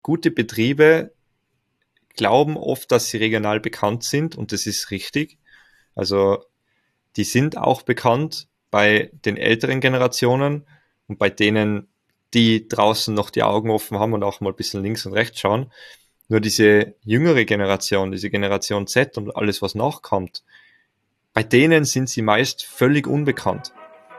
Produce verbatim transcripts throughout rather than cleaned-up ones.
gute Betriebe glauben oft, dass sie regional bekannt sind und das ist richtig. Also die sind auch bekannt bei den älteren Generationen und bei denen, die draußen noch die Augen offen haben und auch mal ein bisschen links und rechts schauen. Nur diese jüngere Generation, diese Generation Z und alles, was nachkommt, bei denen sind sie meist völlig unbekannt.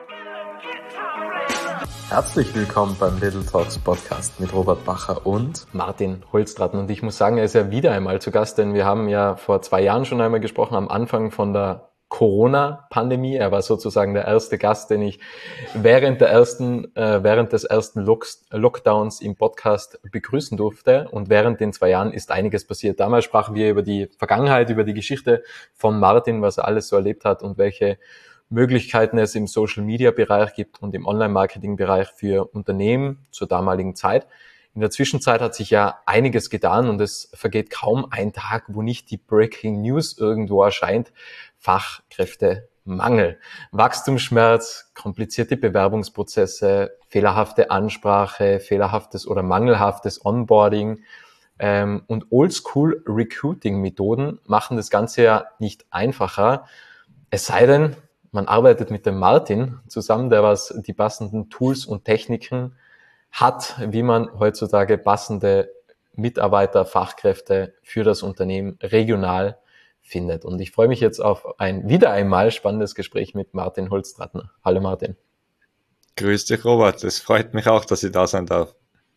Herzlich willkommen beim Little Talks Podcast mit Robert Bacher und Martin Holztraten. Und ich muss sagen, er ist ja wieder einmal zu Gast, denn wir haben ja vor zwei Jahren schon einmal gesprochen, am Anfang von der Corona-Pandemie. Er war sozusagen der erste Gast, den ich während der ersten, äh, während des ersten Locks, Lockdowns im Podcast begrüßen durfte. Und während den zwei Jahren ist einiges passiert. Damals sprachen wir über die Vergangenheit, über die Geschichte von Martin, was er alles so erlebt hat und welche Möglichkeiten es im Social-Media-Bereich gibt und im Online-Marketing-Bereich für Unternehmen zur damaligen Zeit. In der Zwischenzeit hat sich ja einiges getan und es vergeht kaum ein Tag, wo nicht die Breaking News irgendwo erscheint. Fachkräftemangel, Wachstumsschmerz, komplizierte Bewerbungsprozesse, fehlerhafte Ansprache, fehlerhaftes oder mangelhaftes Onboarding ähm, und Oldschool-Recruiting-Methoden machen das Ganze ja nicht einfacher. Es sei denn, man arbeitet mit dem Martin zusammen, der was die passenden Tools und Techniken hat, wie man heutzutage passende Mitarbeiter, Fachkräfte für das Unternehmen regional findet. Und ich freue mich jetzt auf ein wieder einmal spannendes Gespräch mit Martin Holztraten. Hallo Martin. Grüß dich Robert, es freut mich auch, dass ich da sein darf.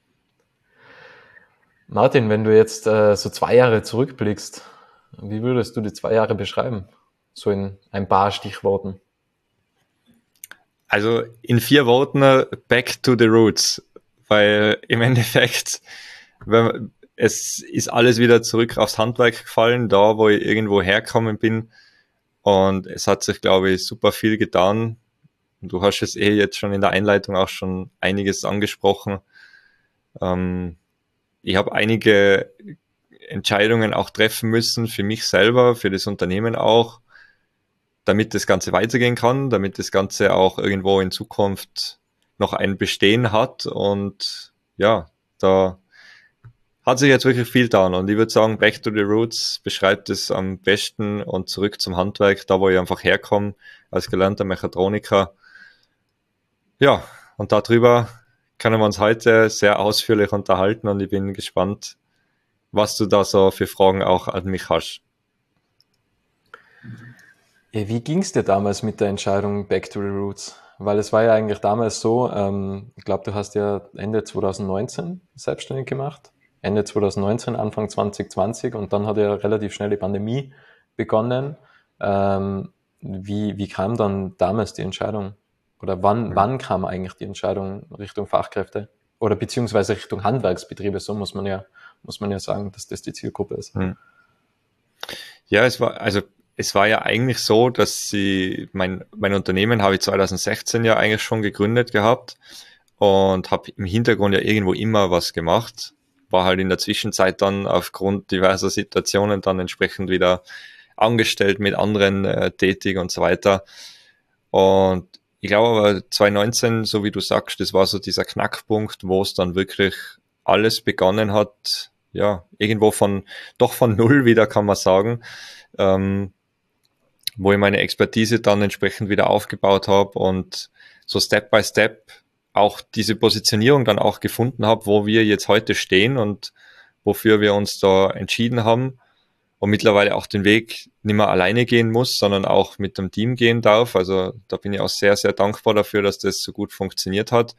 Martin, wenn du jetzt äh, so zwei Jahre zurückblickst, wie würdest du die zwei Jahre beschreiben? So in ein paar Stichworten. Also in vier Worten, back to the roots, weil im Endeffekt, wenn, es ist alles wieder zurück aufs Handwerk gefallen, da wo ich irgendwo hergekommen bin und es hat sich, glaube ich, super viel getan. Und du hast es eh jetzt schon in der Einleitung auch schon einiges angesprochen. Ähm, ich habe einige Entscheidungen auch treffen müssen, für mich selber, für das Unternehmen auch, damit das Ganze weitergehen kann, damit das Ganze auch irgendwo in Zukunft noch ein Bestehen hat. Und ja, da hat sich jetzt wirklich viel getan. Und ich würde sagen, Back to the Roots beschreibt es am besten und zurück zum Handwerk, da wo ich einfach herkomme, als gelernter Mechatroniker. Ja, und darüber können wir uns heute sehr ausführlich unterhalten und ich bin gespannt, was du da so für Fragen auch an mich hast. Wie ging es dir damals mit der Entscheidung Back to the Roots? Weil es war ja eigentlich damals so, ähm, ich glaube, du hast ja Ende zwanzig neunzehn selbstständig gemacht, Ende zwanzig neunzehn, Anfang zwanzig zwanzig und dann hat ja relativ schnell die Pandemie begonnen. Ähm, wie, wie kam dann damals die Entscheidung? Oder wann, mhm. wann kam eigentlich die Entscheidung Richtung Fachkräfte? Oder beziehungsweise Richtung Handwerksbetriebe, so muss man ja, muss man ja sagen, dass das die Zielgruppe ist. Mhm. Ja, es war, also es war ja eigentlich so, dass sie, mein, mein Unternehmen habe ich zwanzig sechzehn ja eigentlich schon gegründet gehabt und habe im Hintergrund ja irgendwo immer was gemacht. War halt in der Zwischenzeit dann aufgrund diverser Situationen dann entsprechend wieder angestellt, mit anderen äh, tätig und so weiter. Und ich glaube aber zwanzig neunzehn, so wie du sagst, das war so dieser Knackpunkt, wo es dann wirklich alles begonnen hat, ja, irgendwo von, doch von null wieder, kann man sagen, ähm, wo ich meine Expertise dann entsprechend wieder aufgebaut habe und so Step by Step auch diese Positionierung dann auch gefunden habe, wo wir jetzt heute stehen und wofür wir uns da entschieden haben und mittlerweile auch den Weg nicht mehr alleine gehen muss, sondern auch mit dem Team gehen darf. Also da bin ich auch sehr, sehr dankbar dafür, dass das so gut funktioniert hat.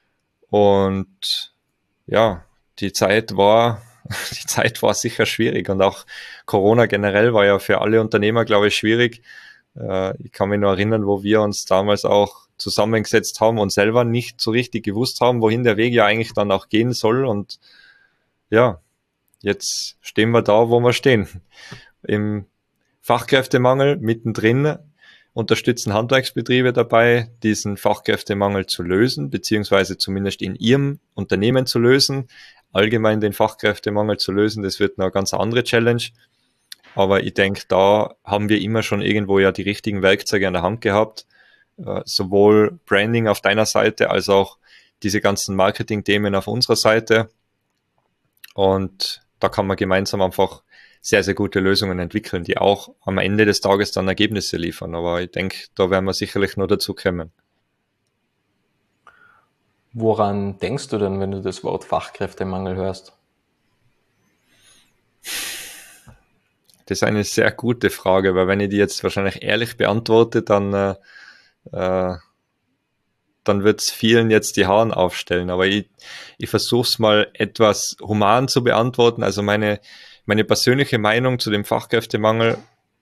Und ja, die Zeit war, die Zeit war sicher schwierig und auch Corona generell war ja für alle Unternehmer, glaube ich, schwierig. Ich kann mich nur erinnern, wo wir uns damals auch zusammengesetzt haben und selber nicht so richtig gewusst haben, wohin der Weg ja eigentlich dann auch gehen soll. Und ja, jetzt stehen wir da, wo wir stehen. Im Fachkräftemangel mittendrin unterstützen Handwerksbetriebe dabei, diesen Fachkräftemangel zu lösen, beziehungsweise zumindest in ihrem Unternehmen zu lösen. Allgemein den Fachkräftemangel zu lösen, das wird eine ganz andere Challenge. Aber ich denke, da haben wir immer schon irgendwo ja die richtigen Werkzeuge an der Hand gehabt. Äh, sowohl Branding auf deiner Seite als auch diese ganzen Marketing-Themen auf unserer Seite. Und da kann man gemeinsam einfach sehr, sehr gute Lösungen entwickeln, die auch am Ende des Tages dann Ergebnisse liefern. Aber ich denke, da werden wir sicherlich noch dazu kommen. Woran denkst du denn, wenn du das Wort Fachkräftemangel hörst? Das ist eine sehr gute Frage, weil wenn ich die jetzt wahrscheinlich ehrlich beantworte, dann, äh, äh, dann wird es vielen jetzt die Haaren aufstellen. Aber ich, ich versuche es mal etwas human zu beantworten. Also meine, meine persönliche Meinung zu dem Fachkräftemangel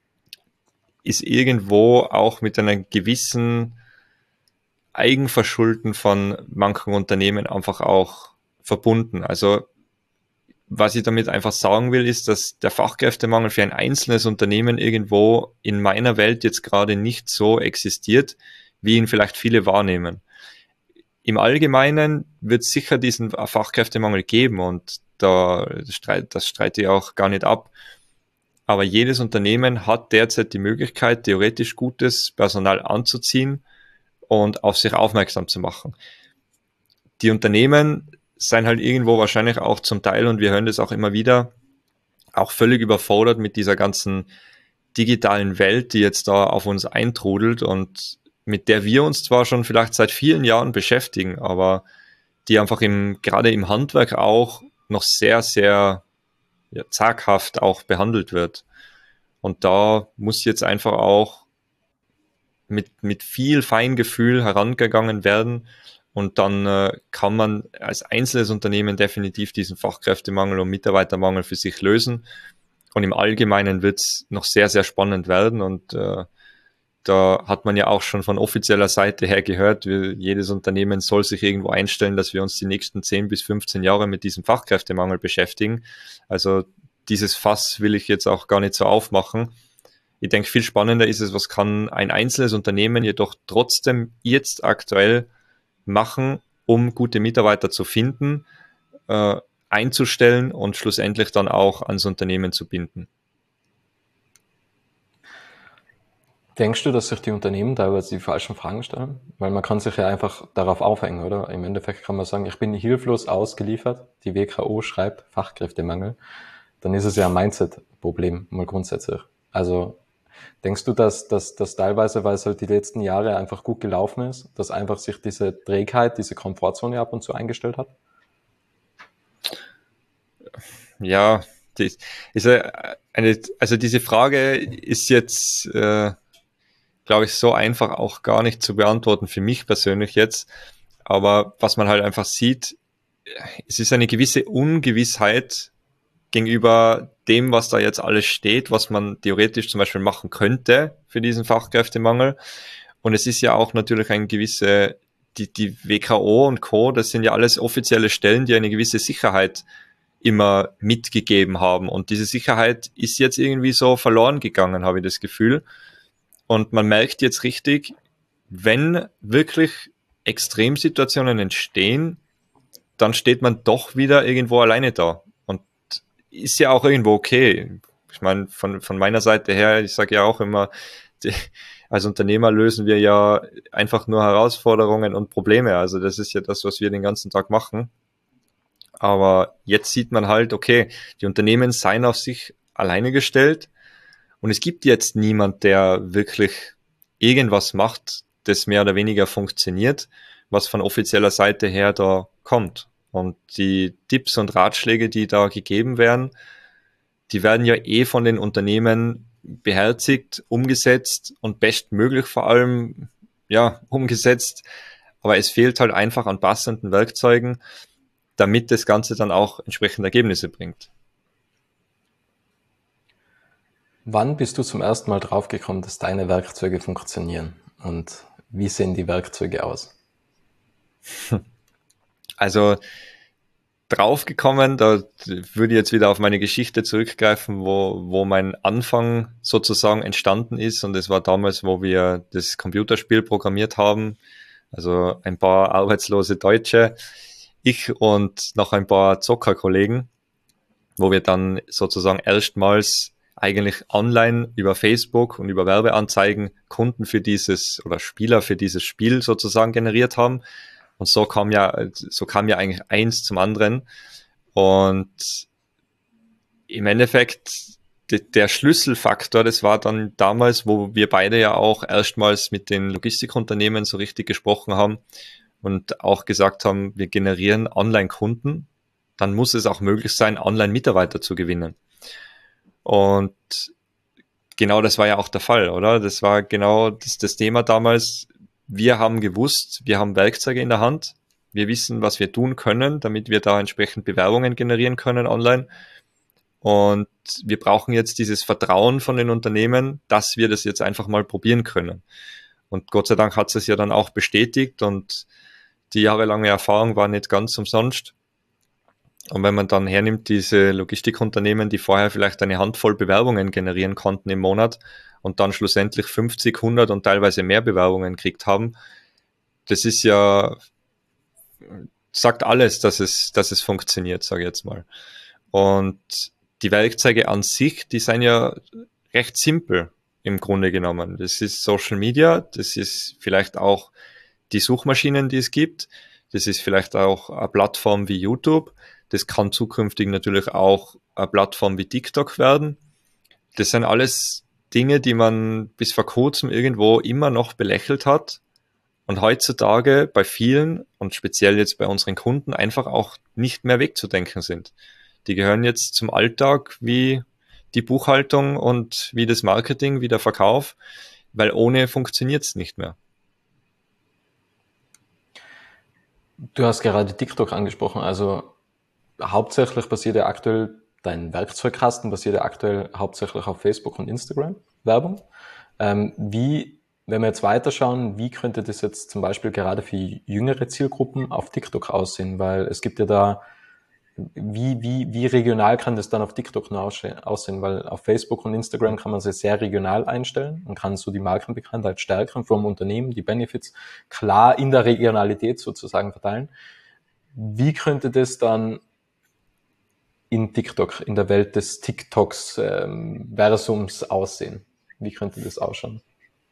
ist irgendwo auch mit einer gewissen Eigenverschulden von manchen Unternehmen einfach auch verbunden. Also was ich damit einfach sagen will, ist, dass der Fachkräftemangel für ein einzelnes Unternehmen irgendwo in meiner Welt jetzt gerade nicht so existiert, wie ihn vielleicht viele wahrnehmen. Im Allgemeinen wird es sicher diesen Fachkräftemangel geben und da streit, das streite ich auch gar nicht ab. Aber jedes Unternehmen hat derzeit die Möglichkeit, theoretisch gutes Personal anzuziehen und auf sich aufmerksam zu machen. Die Unternehmen sind halt irgendwo wahrscheinlich auch zum Teil, und wir hören das auch immer wieder, auch völlig überfordert mit dieser ganzen digitalen Welt, die jetzt da auf uns eintrudelt und mit der wir uns zwar schon vielleicht seit vielen Jahren beschäftigen, aber die einfach im, gerade im Handwerk auch noch sehr, sehr ja, zaghaft auch behandelt wird. Und da muss jetzt einfach auch mit, mit viel Feingefühl herangegangen werden. Und dann äh, kann man als einzelnes Unternehmen definitiv diesen Fachkräftemangel und Mitarbeitermangel für sich lösen. Und im Allgemeinen wird es noch sehr, sehr spannend werden. Und äh, da hat man ja auch schon von offizieller Seite her gehört, wie jedes Unternehmen soll sich irgendwo einstellen, dass wir uns die nächsten zehn bis fünfzehn Jahre mit diesem Fachkräftemangel beschäftigen. Also dieses Fass will ich jetzt auch gar nicht so aufmachen. Ich denke, viel spannender ist es, was kann ein einzelnes Unternehmen jedoch trotzdem jetzt aktuell machen, um gute Mitarbeiter zu finden, äh, einzustellen und schlussendlich dann auch ans Unternehmen zu binden. Denkst du, dass sich die Unternehmen teilweise die falschen Fragen stellen? Weil man kann sich ja einfach darauf aufhängen, oder? Im Endeffekt kann man sagen, ich bin hilflos ausgeliefert, die W K O schreibt Fachkräftemangel, dann ist es ja ein Mindset-Problem, mal grundsätzlich. Also denkst du, dass, dass, dass teilweise, weil es halt die letzten Jahre einfach gut gelaufen ist, dass einfach sich diese Trägheit, diese Komfortzone ab und zu eingestellt hat? Ja, die, ist eine, also diese Frage ist jetzt, äh, glaube ich, so einfach auch gar nicht zu beantworten für mich persönlich jetzt. Aber was man halt einfach sieht, es ist eine gewisse Ungewissheit gegenüber dem, was da jetzt alles steht, was man theoretisch zum Beispiel machen könnte für diesen Fachkräftemangel. Und es ist ja auch natürlich eine gewisse, die, die W K O und Co., das sind ja alles offizielle Stellen, die eine gewisse Sicherheit immer mitgegeben haben. Und diese Sicherheit ist jetzt irgendwie so verloren gegangen, habe ich das Gefühl. Und man merkt jetzt richtig, wenn wirklich Extremsituationen entstehen, dann steht man doch wieder irgendwo alleine da. Und ist ja auch irgendwo okay. Ich meine, von, von meiner Seite her, ich sage ja auch immer, die, als Unternehmer lösen wir ja einfach nur Herausforderungen und Probleme. Also das ist ja das, was wir den ganzen Tag machen. Aber jetzt sieht man halt, okay, die Unternehmen seien auf sich alleine gestellt und es gibt jetzt niemand, der wirklich irgendwas macht, das mehr oder weniger funktioniert, was von offizieller Seite her da kommt. Und die Tipps und Ratschläge, die da gegeben werden, die werden ja eh von den Unternehmen beherzigt, umgesetzt und bestmöglich vor allem, ja, umgesetzt. Aber es fehlt halt einfach an passenden Werkzeugen, damit das Ganze dann auch entsprechende Ergebnisse bringt. Wann bist du zum ersten Mal draufgekommen, dass deine Werkzeuge funktionieren? Und wie sehen die Werkzeuge aus? Also draufgekommen, da würde ich jetzt wieder auf meine Geschichte zurückgreifen, wo, wo mein Anfang sozusagen entstanden ist. Und es war damals, wo wir das Computerspiel programmiert haben. Also ein paar arbeitslose Deutsche, ich und noch ein paar Zockerkollegen, wo wir dann sozusagen erstmals eigentlich online über Facebook und über Werbeanzeigen Kunden für dieses oder Spieler für dieses Spiel sozusagen generiert haben. Und so kam ja, so kam ja eigentlich eins zum anderen. Und im Endeffekt, der Schlüsselfaktor, das war dann damals, wo wir beide ja auch erstmals mit den Logistikunternehmen so richtig gesprochen haben und auch gesagt haben, wir generieren Online-Kunden, dann muss es auch möglich sein, Online-Mitarbeiter zu gewinnen. Und genau das war ja auch der Fall, oder? Das war genau das, das Thema damals. Wir haben gewusst, wir haben Werkzeuge in der Hand, wir wissen, was wir tun können, damit wir da entsprechend Bewerbungen generieren können online. Und wir brauchen jetzt dieses Vertrauen von den Unternehmen, dass wir das jetzt einfach mal probieren können. Und Gott sei Dank hat es ja dann auch bestätigt und die jahrelange Erfahrung war nicht ganz umsonst. Und wenn man dann hernimmt, diese Logistikunternehmen, die vorher vielleicht eine Handvoll Bewerbungen generieren konnten im Monat und dann schlussendlich fünfzig, hundert und teilweise mehr Bewerbungen gekriegt haben, das ist ja, sagt alles, dass es, dass es funktioniert, sage ich jetzt mal. Und die Werkzeuge an sich, die sind ja recht simpel im Grunde genommen. Das ist Social Media, das ist vielleicht auch die Suchmaschinen, die es gibt, das ist vielleicht auch eine Plattform wie YouTube, das kann zukünftig natürlich auch eine Plattform wie TikTok werden. Das sind alles Dinge, die man bis vor kurzem irgendwo immer noch belächelt hat und heutzutage bei vielen und speziell jetzt bei unseren Kunden einfach auch nicht mehr wegzudenken sind. Die gehören jetzt zum Alltag wie die Buchhaltung und wie das Marketing, wie der Verkauf, weil ohne funktioniert es nicht mehr. Du hast gerade TikTok angesprochen, also hauptsächlich basiert ja aktuell, dein Werkzeugkasten basiert ja aktuell hauptsächlich auf Facebook und Instagram Werbung. Ähm, wie, wenn wir jetzt weiterschauen, wie könnte das jetzt zum Beispiel gerade für jüngere Zielgruppen auf TikTok aussehen? Weil es gibt ja da, wie, wie, wie regional kann das dann auf TikTok noch aussehen? Weil auf Facebook und Instagram kann man es sehr regional einstellen und kann so die Markenbekanntheit stärken vom Unternehmen, die Benefits klar in der Regionalität sozusagen verteilen. Wie könnte das dann in TikTok, in der Welt des TikToks ähm, Versums aussehen? Wie könnte das ausschauen?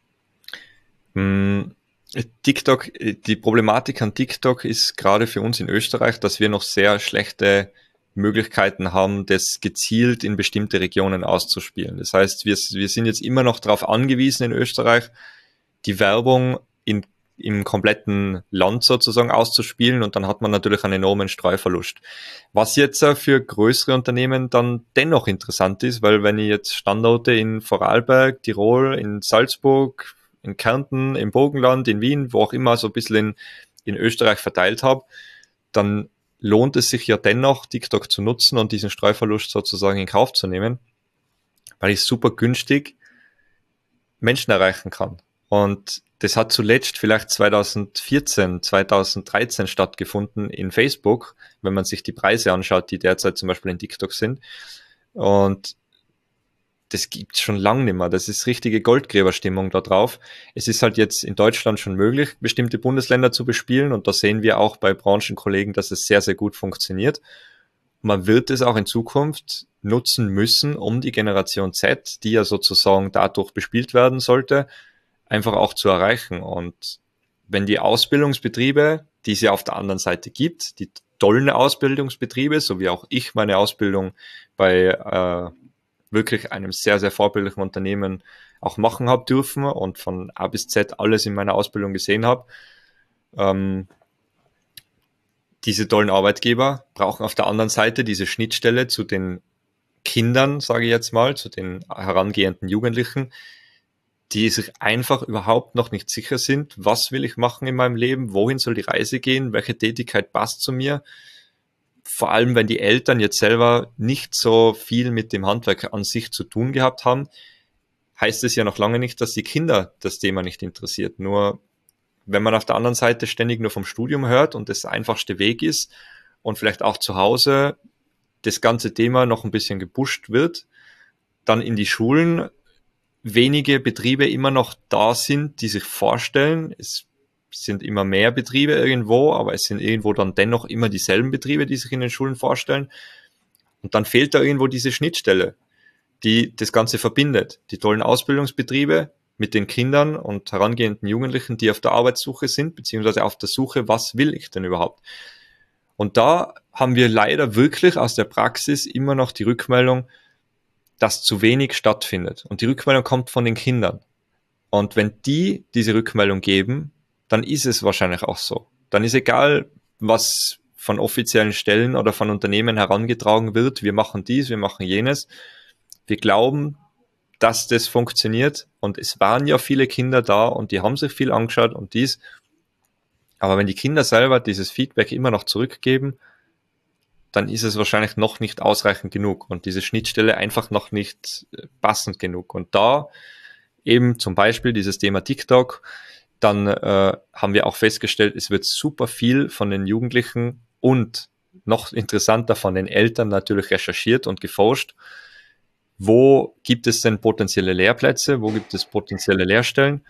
Mm, TikTok, die Problematik an TikTok ist gerade für uns in Österreich, dass wir noch sehr schlechte Möglichkeiten haben, das gezielt in bestimmte Regionen auszuspielen. Das heißt, wir, wir sind jetzt immer noch darauf angewiesen in Österreich, die Werbung in, im kompletten Land sozusagen auszuspielen und dann hat man natürlich einen enormen Streuverlust. Was jetzt für größere Unternehmen dann dennoch interessant ist, weil wenn ich jetzt Standorte in Vorarlberg, Tirol, in Salzburg, in Kärnten, im Burgenland, in Wien, wo auch immer so ein bisschen in, in Österreich verteilt habe, dann lohnt es sich ja dennoch, TikTok zu nutzen und diesen Streuverlust sozusagen in Kauf zu nehmen, weil ich super günstig Menschen erreichen kann. Und das hat zuletzt vielleicht zweitausendvierzehn, zweitausenddreizehn stattgefunden in Facebook, wenn man sich die Preise anschaut, die derzeit zum Beispiel in TikTok sind. Und das gibt's schon lange nicht mehr. Das ist richtige Goldgräberstimmung da drauf. Es ist halt jetzt in Deutschland schon möglich, bestimmte Bundesländer zu bespielen und da sehen wir auch bei Branchenkollegen, dass es sehr, sehr gut funktioniert. Man wird es auch in Zukunft nutzen müssen, um die Generation Z, die ja sozusagen dadurch bespielt werden sollte, einfach auch zu erreichen. Und wenn die Ausbildungsbetriebe, die es ja auf der anderen Seite gibt, die tollen Ausbildungsbetriebe, so wie auch ich meine Ausbildung bei äh, wirklich einem sehr, sehr vorbildlichen Unternehmen auch machen habe dürfen und von A bis Z alles in meiner Ausbildung gesehen habe. Ähm, diese tollen Arbeitgeber brauchen auf der anderen Seite diese Schnittstelle zu den Kindern, sage ich jetzt mal, zu den herangehenden Jugendlichen, die sich einfach überhaupt noch nicht sicher sind, was will ich machen in meinem Leben, wohin soll die Reise gehen, welche Tätigkeit passt zu mir. Vor allem, wenn die Eltern jetzt selber nicht so viel mit dem Handwerk an sich zu tun gehabt haben, heißt es ja noch lange nicht, dass die Kinder das Thema nicht interessiert. Nur wenn man auf der anderen Seite ständig nur vom Studium hört und das der einfachste Weg ist und vielleicht auch zu Hause das ganze Thema noch ein bisschen gepusht wird, dann in die Schulen wenige Betriebe immer noch da sind, die sich vorstellen, es sind immer mehr Betriebe irgendwo, aber es sind irgendwo dann dennoch immer dieselben Betriebe, die sich in den Schulen vorstellen. Und dann fehlt da irgendwo diese Schnittstelle, die das Ganze verbindet. Die tollen Ausbildungsbetriebe mit den Kindern und herangehenden Jugendlichen, die auf der Arbeitssuche sind, beziehungsweise auf der Suche, was will ich denn überhaupt? Und da haben wir leider wirklich aus der Praxis immer noch die Rückmeldung, dass zu wenig stattfindet. Und die Rückmeldung kommt von den Kindern. Und wenn die diese Rückmeldung geben, dann ist es wahrscheinlich auch so. Dann ist egal, was von offiziellen Stellen oder von Unternehmen herangetragen wird. Wir machen dies, wir machen jenes. Wir glauben, dass das funktioniert. Und es waren ja viele Kinder da und die haben sich viel angeschaut und dies. Aber wenn die Kinder selber dieses Feedback immer noch zurückgeben, dann ist es wahrscheinlich noch nicht ausreichend genug und diese Schnittstelle einfach noch nicht passend genug. Und da eben zum Beispiel dieses Thema TikTok, dann äh, haben wir auch festgestellt, es wird super viel von den Jugendlichen und noch interessanter von den Eltern natürlich recherchiert und geforscht. Wo gibt es denn potenzielle Lehrplätze? Wo gibt es potenzielle Lehrstellen?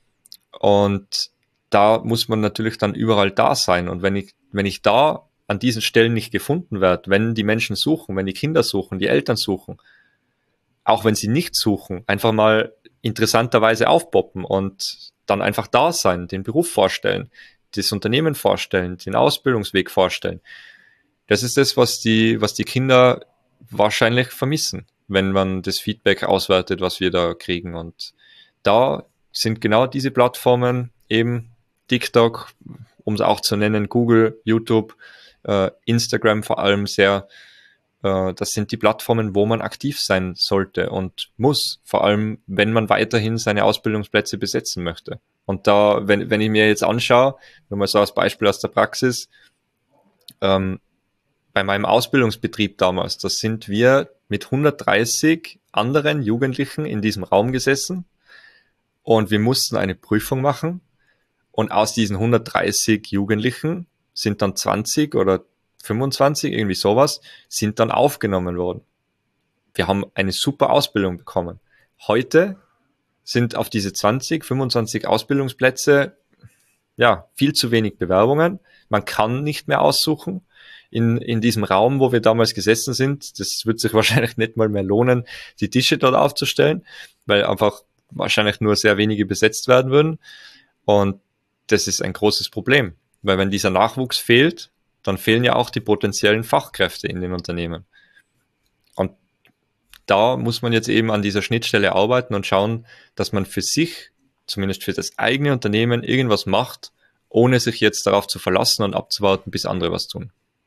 Und da muss man natürlich dann überall da sein. Und wenn ich, wenn ich da an diesen Stellen nicht gefunden werde, wenn die Menschen suchen, wenn die Kinder suchen, die Eltern suchen, auch wenn sie nicht suchen, einfach mal interessanterweise aufpoppen und dann einfach da sein, den Beruf vorstellen, das Unternehmen vorstellen, den Ausbildungsweg vorstellen. Das ist das, was die, was die Kinder wahrscheinlich vermissen, wenn man das Feedback auswertet, was wir da kriegen. Und da sind genau diese Plattformen, eben TikTok, um es auch zu nennen, Google, YouTube, äh, Instagram vor allem sehr, äh, das sind die Plattformen, wo man aktiv sein sollte und muss, vor allem wenn man weiterhin seine Ausbildungsplätze besetzen möchte. Und da, wenn, wenn ich mir jetzt anschaue, nur mal so als Beispiel aus der Praxis, ähm, bei meinem Ausbildungsbetrieb damals, da sind wir mit hundertdreißig anderen Jugendlichen in diesem Raum gesessen und wir mussten eine Prüfung machen und aus diesen hundertdreißig Jugendlichen sind dann zwanzig oder fünfundzwanzig, irgendwie sowas, sind dann aufgenommen worden. Wir haben eine super Ausbildung bekommen. Heute sind auf diese zwanzig, fünfundzwanzig Ausbildungsplätze ja viel zu wenig Bewerbungen. Man kann nicht mehr aussuchen. In, in diesem Raum, wo wir damals gesessen sind, das wird sich wahrscheinlich nicht mal mehr lohnen, die Tische dort aufzustellen, weil einfach wahrscheinlich nur sehr wenige besetzt werden würden. Und das ist ein großes Problem, weil wenn dieser Nachwuchs fehlt, dann fehlen ja auch die potenziellen Fachkräfte in den Unternehmen. Und da muss man jetzt eben an dieser Schnittstelle arbeiten und schauen, dass man für sich, zumindest für das eigene Unternehmen, irgendwas macht, ohne sich jetzt darauf zu verlassen und abzuwarten, bis andere was tun.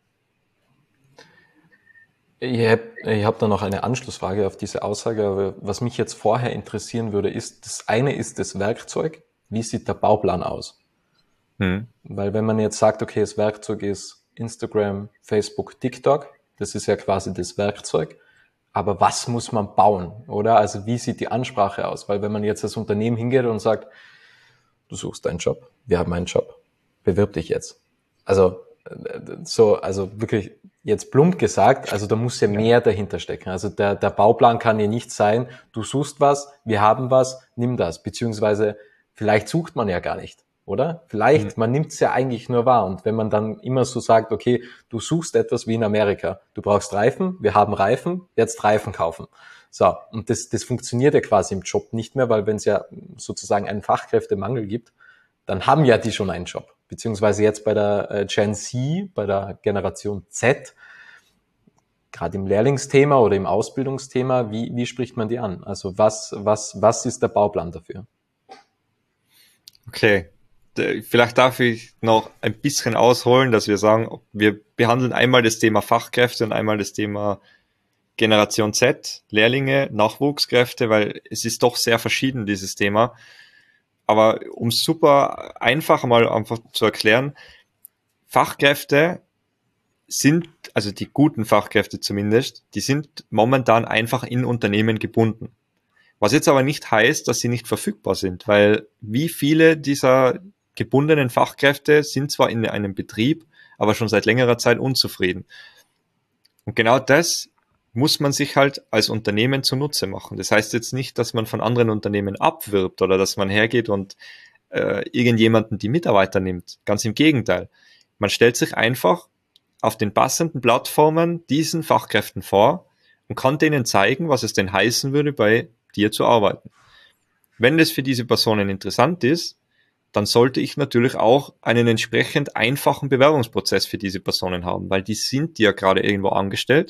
Ich habe ich hab da noch eine Anschlussfrage auf diese Aussage, aber was mich jetzt vorher interessieren würde, ist, das eine ist das Werkzeug. Wie sieht der Bauplan aus? Hm. Weil wenn man jetzt sagt, okay, das Werkzeug ist Instagram, Facebook, TikTok, das ist ja quasi das Werkzeug, aber was muss man bauen, oder? Also wie sieht die Ansprache aus? Weil wenn man jetzt als Unternehmen hingeht und sagt, du suchst einen Job, wir haben einen Job, bewirb dich jetzt. Also so, also wirklich jetzt plump gesagt, also da muss ja mehr dahinter stecken. Also der, der Bauplan kann ja nicht sein, du suchst was, wir haben was, nimm das. Beziehungsweise vielleicht sucht man ja gar nicht, oder? Vielleicht, mhm. man nimmt es ja eigentlich nur wahr. Und wenn man dann immer so sagt, okay, du suchst etwas wie in Amerika, du brauchst Reifen, wir haben Reifen, jetzt Reifen kaufen. So, und das, das funktioniert ja quasi im Job nicht mehr, weil wenn es ja sozusagen einen Fachkräftemangel gibt, dann haben ja die schon einen Job. Beziehungsweise jetzt bei der Gen Z, bei der Generation Z, gerade im Lehrlingsthema oder im Ausbildungsthema, wie, wie spricht man die an? Also was, was, was ist der Bauplan dafür? Okay, vielleicht darf ich noch ein bisschen ausholen, dass wir sagen, wir behandeln einmal das Thema Fachkräfte und einmal das Thema Generation Z, Lehrlinge, Nachwuchskräfte, weil es ist doch sehr verschieden, dieses Thema. Aber um es super einfach mal einfach zu erklären, Fachkräfte sind, also die guten Fachkräfte zumindest, die sind momentan einfach in Unternehmen gebunden. Was jetzt aber nicht heißt, dass sie nicht verfügbar sind, weil wie viele dieser gebundenen Fachkräfte sind zwar in einem Betrieb, aber schon seit längerer Zeit unzufrieden. Und genau das muss man sich halt als Unternehmen zunutze machen. Das heißt jetzt nicht, dass man von anderen Unternehmen abwirbt oder dass man hergeht und äh, irgendjemanden die Mitarbeiter nimmt. Ganz im Gegenteil. Man stellt sich einfach auf den passenden Plattformen diesen Fachkräften vor und kann denen zeigen, was es denn heißen würde, bei dir zu arbeiten. Wenn das für diese Personen interessant ist, dann sollte ich natürlich auch einen entsprechend einfachen Bewerbungsprozess für diese Personen haben, weil die sind ja gerade irgendwo angestellt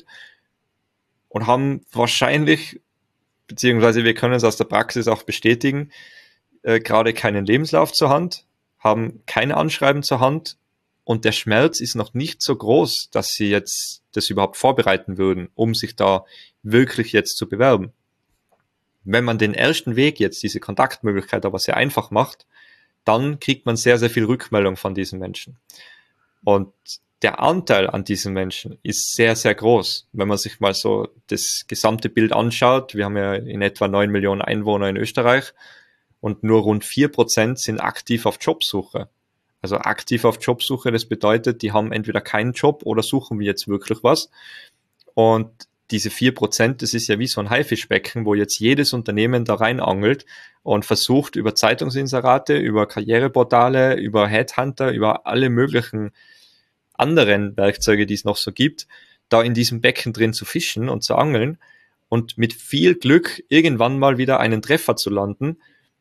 und haben wahrscheinlich, beziehungsweise wir können es aus der Praxis auch bestätigen, äh, gerade keinen Lebenslauf zur Hand, haben kein Anschreiben zur Hand und der Schmerz ist noch nicht so groß, dass sie jetzt das überhaupt vorbereiten würden, um sich da wirklich jetzt zu bewerben. Wenn man den ersten Weg jetzt, diese Kontaktmöglichkeit aber sehr einfach macht, dann kriegt man sehr, sehr viel Rückmeldung von diesen Menschen. Und der Anteil an diesen Menschen ist sehr, sehr groß. Wenn man sich mal so das gesamte Bild anschaut, wir haben ja in etwa neun Millionen Einwohner in Österreich und nur rund vier Prozent sind aktiv auf Jobsuche. Also aktiv auf Jobsuche, das bedeutet, die haben entweder keinen Job oder suchen jetzt wirklich was. Und diese vier Prozent, das ist ja wie so ein Haifischbecken, wo jetzt jedes Unternehmen da reinangelt und versucht über Zeitungsinserate, über Karriereportale, über Headhunter, über alle möglichen anderen Werkzeuge, die es noch so gibt, da in diesem Becken drin zu fischen und zu angeln und mit viel Glück irgendwann mal wieder einen Treffer zu landen.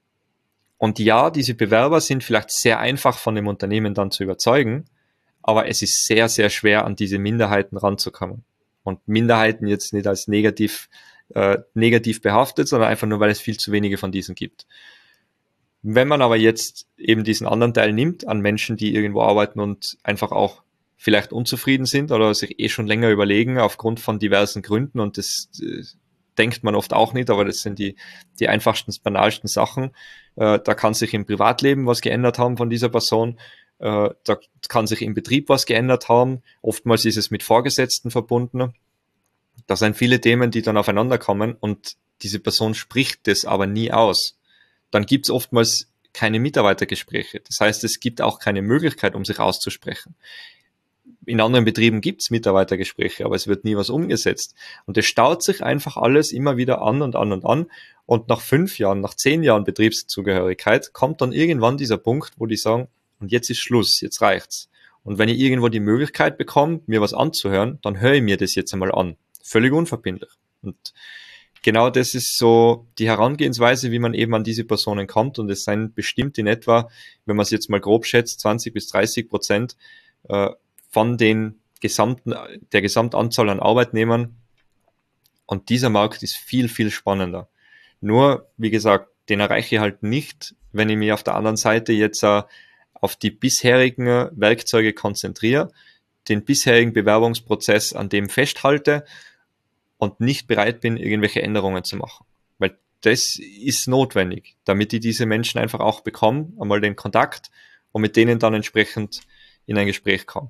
Und ja, diese Bewerber sind vielleicht sehr einfach von dem Unternehmen dann zu überzeugen, aber es ist sehr, sehr schwer, an diese Minderheiten ranzukommen. Und Minderheiten jetzt nicht als negativ, äh, negativ behaftet, sondern einfach nur, weil es viel zu wenige von diesen gibt. Wenn man aber jetzt eben diesen anderen Teil nimmt, an Menschen, die irgendwo arbeiten und einfach auch vielleicht unzufrieden sind oder sich eh schon länger überlegen, aufgrund von diversen Gründen, und das äh, denkt man oft auch nicht, aber das sind die, die einfachsten, banalsten Sachen. Äh, da kann sich im Privatleben was geändert haben von dieser Person. Da kann sich im Betrieb was geändert haben. Oftmals ist es mit Vorgesetzten verbunden. Das sind viele Themen, die dann aufeinander kommen und diese Person spricht das aber nie aus. Dann gibt es oftmals keine Mitarbeitergespräche. Das heißt, es gibt auch keine Möglichkeit, um sich auszusprechen. In anderen Betrieben gibt es Mitarbeitergespräche, aber es wird nie was umgesetzt. Und es staut sich einfach alles immer wieder an und an und an. Und nach fünf Jahren, nach zehn Jahren Betriebszugehörigkeit kommt dann irgendwann dieser Punkt, wo die sagen, und jetzt ist Schluss, jetzt reicht's. Und wenn ich irgendwo die Möglichkeit bekomme, mir was anzuhören, dann höre ich mir das jetzt einmal an. Völlig unverbindlich. Und genau das ist so die Herangehensweise, wie man eben an diese Personen kommt. Und es sind bestimmt in etwa, wenn man es jetzt mal grob schätzt, zwanzig bis dreißig Prozent äh, von den gesamten, der Gesamtanzahl an Arbeitnehmern. Und dieser Markt ist viel, viel spannender. Nur, wie gesagt, den erreiche ich halt nicht, wenn ich mich auf der anderen Seite jetzt äh, auf die bisherigen Werkzeuge konzentriere, den bisherigen Bewerbungsprozess an dem festhalte und nicht bereit bin, irgendwelche Änderungen zu machen. Weil das ist notwendig, damit ich diese Menschen einfach auch bekomme, einmal den Kontakt und mit denen dann entsprechend in ein Gespräch komme.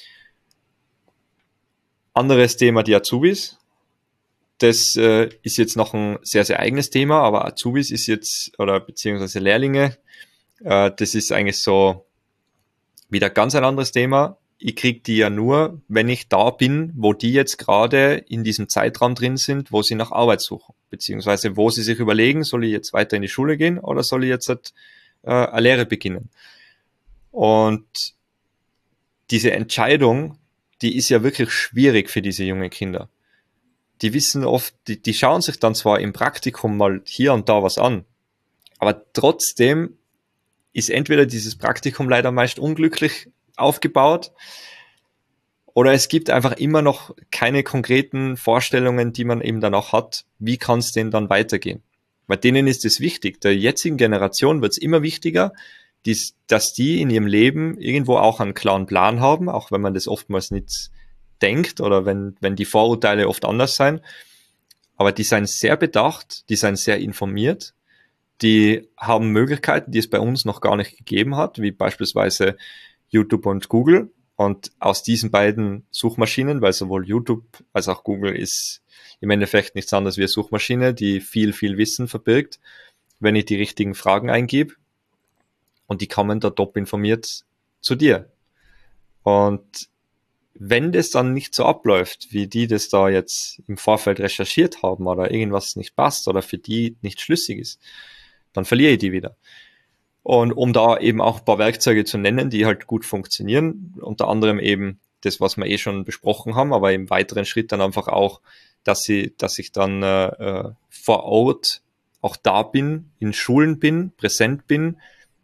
Anderes Thema, die Azubis. Das äh, ist jetzt noch ein sehr, sehr eigenes Thema, aber Azubis ist jetzt, oder beziehungsweise Lehrlinge, äh, das ist eigentlich so wieder ganz ein anderes Thema. Ich kriege die ja nur, wenn ich da bin, wo die jetzt gerade in diesem Zeitraum drin sind, wo sie nach Arbeit suchen. Beziehungsweise wo sie sich überlegen, soll ich jetzt weiter in die Schule gehen oder soll ich jetzt halt, äh, eine Lehre beginnen. Und diese Entscheidung, die ist ja wirklich schwierig für diese jungen Kinder. Die wissen oft, die, die schauen sich dann zwar im Praktikum mal hier und da was an, aber trotzdem ist entweder dieses Praktikum leider meist unglücklich aufgebaut oder es gibt einfach immer noch keine konkreten Vorstellungen, die man eben dann auch hat, wie kann es denn dann weitergehen. Bei denen ist es wichtig, der jetzigen Generation wird es immer wichtiger, dies, dass die in ihrem Leben irgendwo auch einen klaren Plan haben, auch wenn man das oftmals nicht denkt oder wenn, wenn die Vorurteile oft anders sein. Aber die sind sehr bedacht, die sind sehr informiert, die haben Möglichkeiten, die es bei uns noch gar nicht gegeben hat, wie beispielsweise YouTube und Google. Und aus diesen beiden Suchmaschinen, weil sowohl YouTube als auch Google ist im Endeffekt nichts anderes wie eine Suchmaschine, die viel, viel Wissen verbirgt, wenn ich die richtigen Fragen eingebe. Und die kommen da top informiert zu dir. Und wenn das dann nicht so abläuft, wie die das da jetzt im Vorfeld recherchiert haben oder irgendwas nicht passt oder für die nicht schlüssig ist, dann verliere ich die wieder. Und um da eben auch ein paar Werkzeuge zu nennen, die halt gut funktionieren, unter anderem eben das, was wir eh schon besprochen haben, aber im weiteren Schritt dann einfach auch, dass sie, dass ich dann äh, vor Ort auch da bin, in Schulen bin, präsent bin,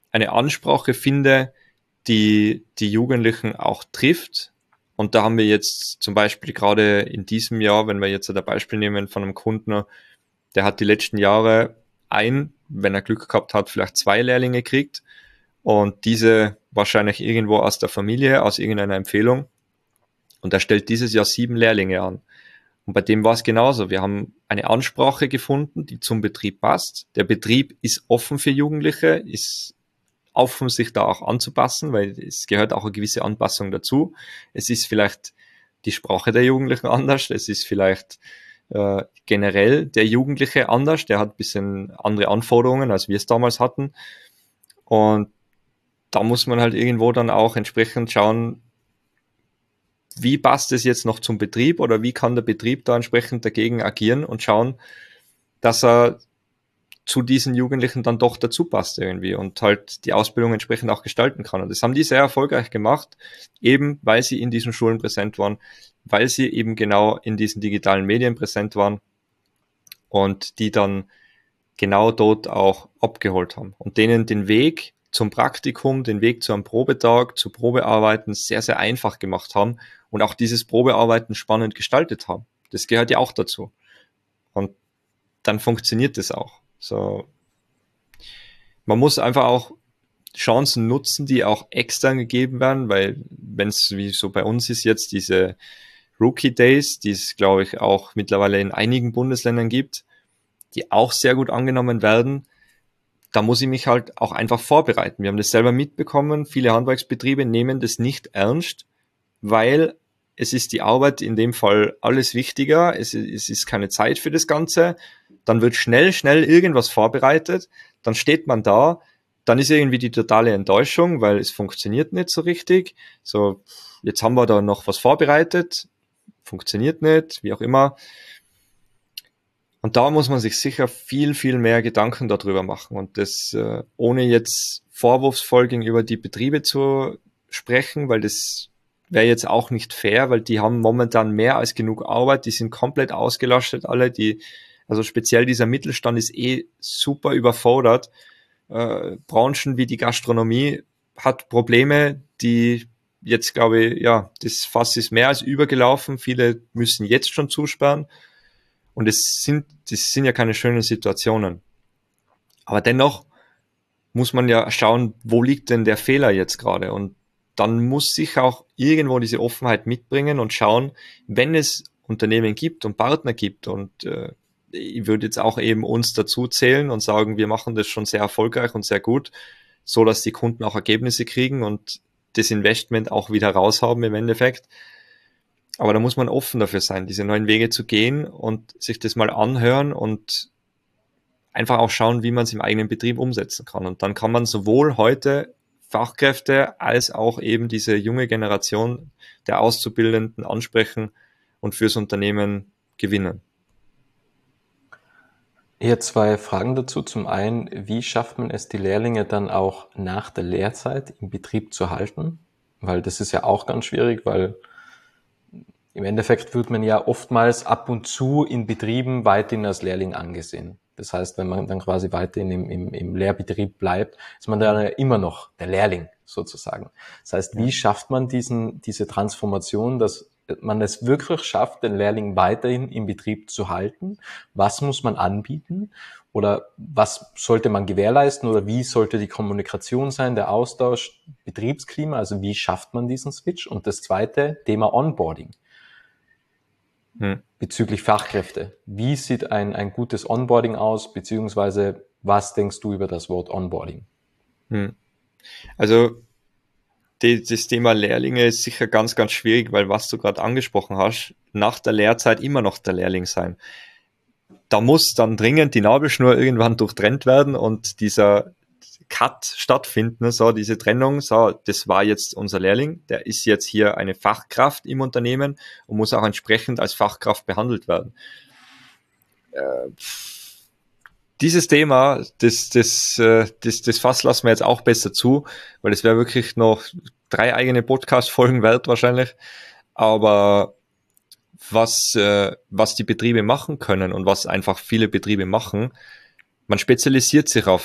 eine Ansprache finde, die die Jugendlichen auch trifft. Und da haben wir jetzt zum Beispiel gerade in diesem Jahr, wenn wir jetzt ein Beispiel nehmen von einem Kunden, der hat die letzten Jahre ein, wenn er Glück gehabt hat, vielleicht zwei Lehrlinge gekriegt und diese wahrscheinlich irgendwo aus der Familie, aus irgendeiner Empfehlung. Und er stellt dieses Jahr sieben Lehrlinge an. Und bei dem war es genauso. Wir haben eine Ansprache gefunden, die zum Betrieb passt. Der Betrieb ist offen für Jugendliche, ist offen, sich da auch anzupassen, weil es gehört auch eine gewisse Anpassung dazu. Es ist vielleicht die Sprache der Jugendlichen anders, es ist vielleicht äh, generell der Jugendliche anders, der hat ein bisschen andere Anforderungen, als wir es damals hatten. Und da muss man halt irgendwo dann auch entsprechend schauen, wie passt es jetzt noch zum Betrieb oder wie kann der Betrieb da entsprechend dagegen agieren und schauen, dass er zu diesen Jugendlichen dann doch dazu passt irgendwie und halt die Ausbildung entsprechend auch gestalten kann. Und das haben die sehr erfolgreich gemacht, eben weil sie in diesen Schulen präsent waren, weil sie eben genau in diesen digitalen Medien präsent waren und die dann genau dort auch abgeholt haben und denen den Weg zum Praktikum, den Weg zu einem Probetag, zu Probearbeiten sehr, sehr einfach gemacht haben und auch dieses Probearbeiten spannend gestaltet haben. Das gehört ja auch dazu. Und dann funktioniert das auch. So, man muss einfach auch Chancen nutzen, die auch extern gegeben werden, weil wenn es wie so bei uns ist jetzt diese Rookie Days, die es glaube ich auch mittlerweile in einigen Bundesländern gibt, die auch sehr gut angenommen werden, da muss ich mich halt auch einfach vorbereiten. Wir haben das selber mitbekommen, viele Handwerksbetriebe nehmen das nicht ernst, weil es ist die Arbeit in dem Fall alles wichtiger, es, es ist keine Zeit für das Ganze, dann wird schnell, schnell irgendwas vorbereitet, dann steht man da, dann ist irgendwie die totale Enttäuschung, weil es funktioniert nicht so richtig. So, jetzt haben wir da noch was vorbereitet, funktioniert nicht, wie auch immer. Und da muss man sich sicher viel, viel mehr Gedanken darüber machen und das äh, ohne jetzt vorwurfsvoll gegenüber die Betriebe zu sprechen, weil das wäre jetzt auch nicht fair, weil die haben momentan mehr als genug Arbeit, die sind komplett ausgelastet alle, die also speziell dieser Mittelstand ist eh super überfordert. Äh, Branchen wie die Gastronomie hat Probleme, die jetzt glaube ich, ja, das Fass ist mehr als übergelaufen. Viele müssen jetzt schon zusperren. Und es sind, das sind ja keine schönen Situationen. Aber dennoch muss man ja schauen, wo liegt denn der Fehler jetzt gerade? Und dann muss sich auch irgendwo diese Offenheit mitbringen und schauen, wenn es Unternehmen gibt und Partner gibt und äh, ich würde jetzt auch eben uns dazu zählen und sagen, wir machen das schon sehr erfolgreich und sehr gut, so dass die Kunden auch Ergebnisse kriegen und das Investment auch wieder raushaben im Endeffekt. Aber da muss man offen dafür sein, diese neuen Wege zu gehen und sich das mal anhören und einfach auch schauen, wie man es im eigenen Betrieb umsetzen kann. Und dann kann man sowohl heute Fachkräfte als auch eben diese junge Generation der Auszubildenden ansprechen und fürs Unternehmen gewinnen. Hier zwei Fragen dazu. Zum einen, wie schafft man es, die Lehrlinge dann auch nach der Lehrzeit im Betrieb zu halten? Weil das ist ja auch ganz schwierig, weil im Endeffekt wird man ja oftmals ab und zu in Betrieben weiterhin als Lehrling angesehen. Das heißt, wenn man dann quasi weiterhin im, im, im Lehrbetrieb bleibt, ist man dann ja immer noch der Lehrling sozusagen. Das heißt, wie schafft man diesen, diese Transformation, dass man es wirklich schafft, den Lehrling weiterhin im Betrieb zu halten? Was muss man anbieten? Oder was sollte man gewährleisten? Oder wie sollte die Kommunikation sein, der Austausch, Betriebsklima? Also wie schafft man diesen Switch? Und das zweite, Thema Onboarding. Hm. Bezüglich Fachkräfte. Wie sieht ein, ein gutes Onboarding aus? Beziehungsweise was denkst du über das Wort Onboarding? Hm. Also Die, das Thema Lehrlinge ist sicher ganz, ganz schwierig, weil was du gerade angesprochen hast, nach der Lehrzeit immer noch der Lehrling sein. Da muss dann dringend die Nabelschnur irgendwann durchtrennt werden und dieser Cut stattfinden, so diese Trennung, so das war jetzt unser Lehrling, der ist jetzt hier eine Fachkraft im Unternehmen und muss auch entsprechend als Fachkraft behandelt werden. Äh, Dieses Thema, das, das, das, das Fass lassen wir jetzt auch besser zu, weil es wäre wirklich noch drei eigene Podcast-Folgen wert wahrscheinlich. Aber was, was die Betriebe machen können und was einfach viele Betriebe machen, man spezialisiert sich auf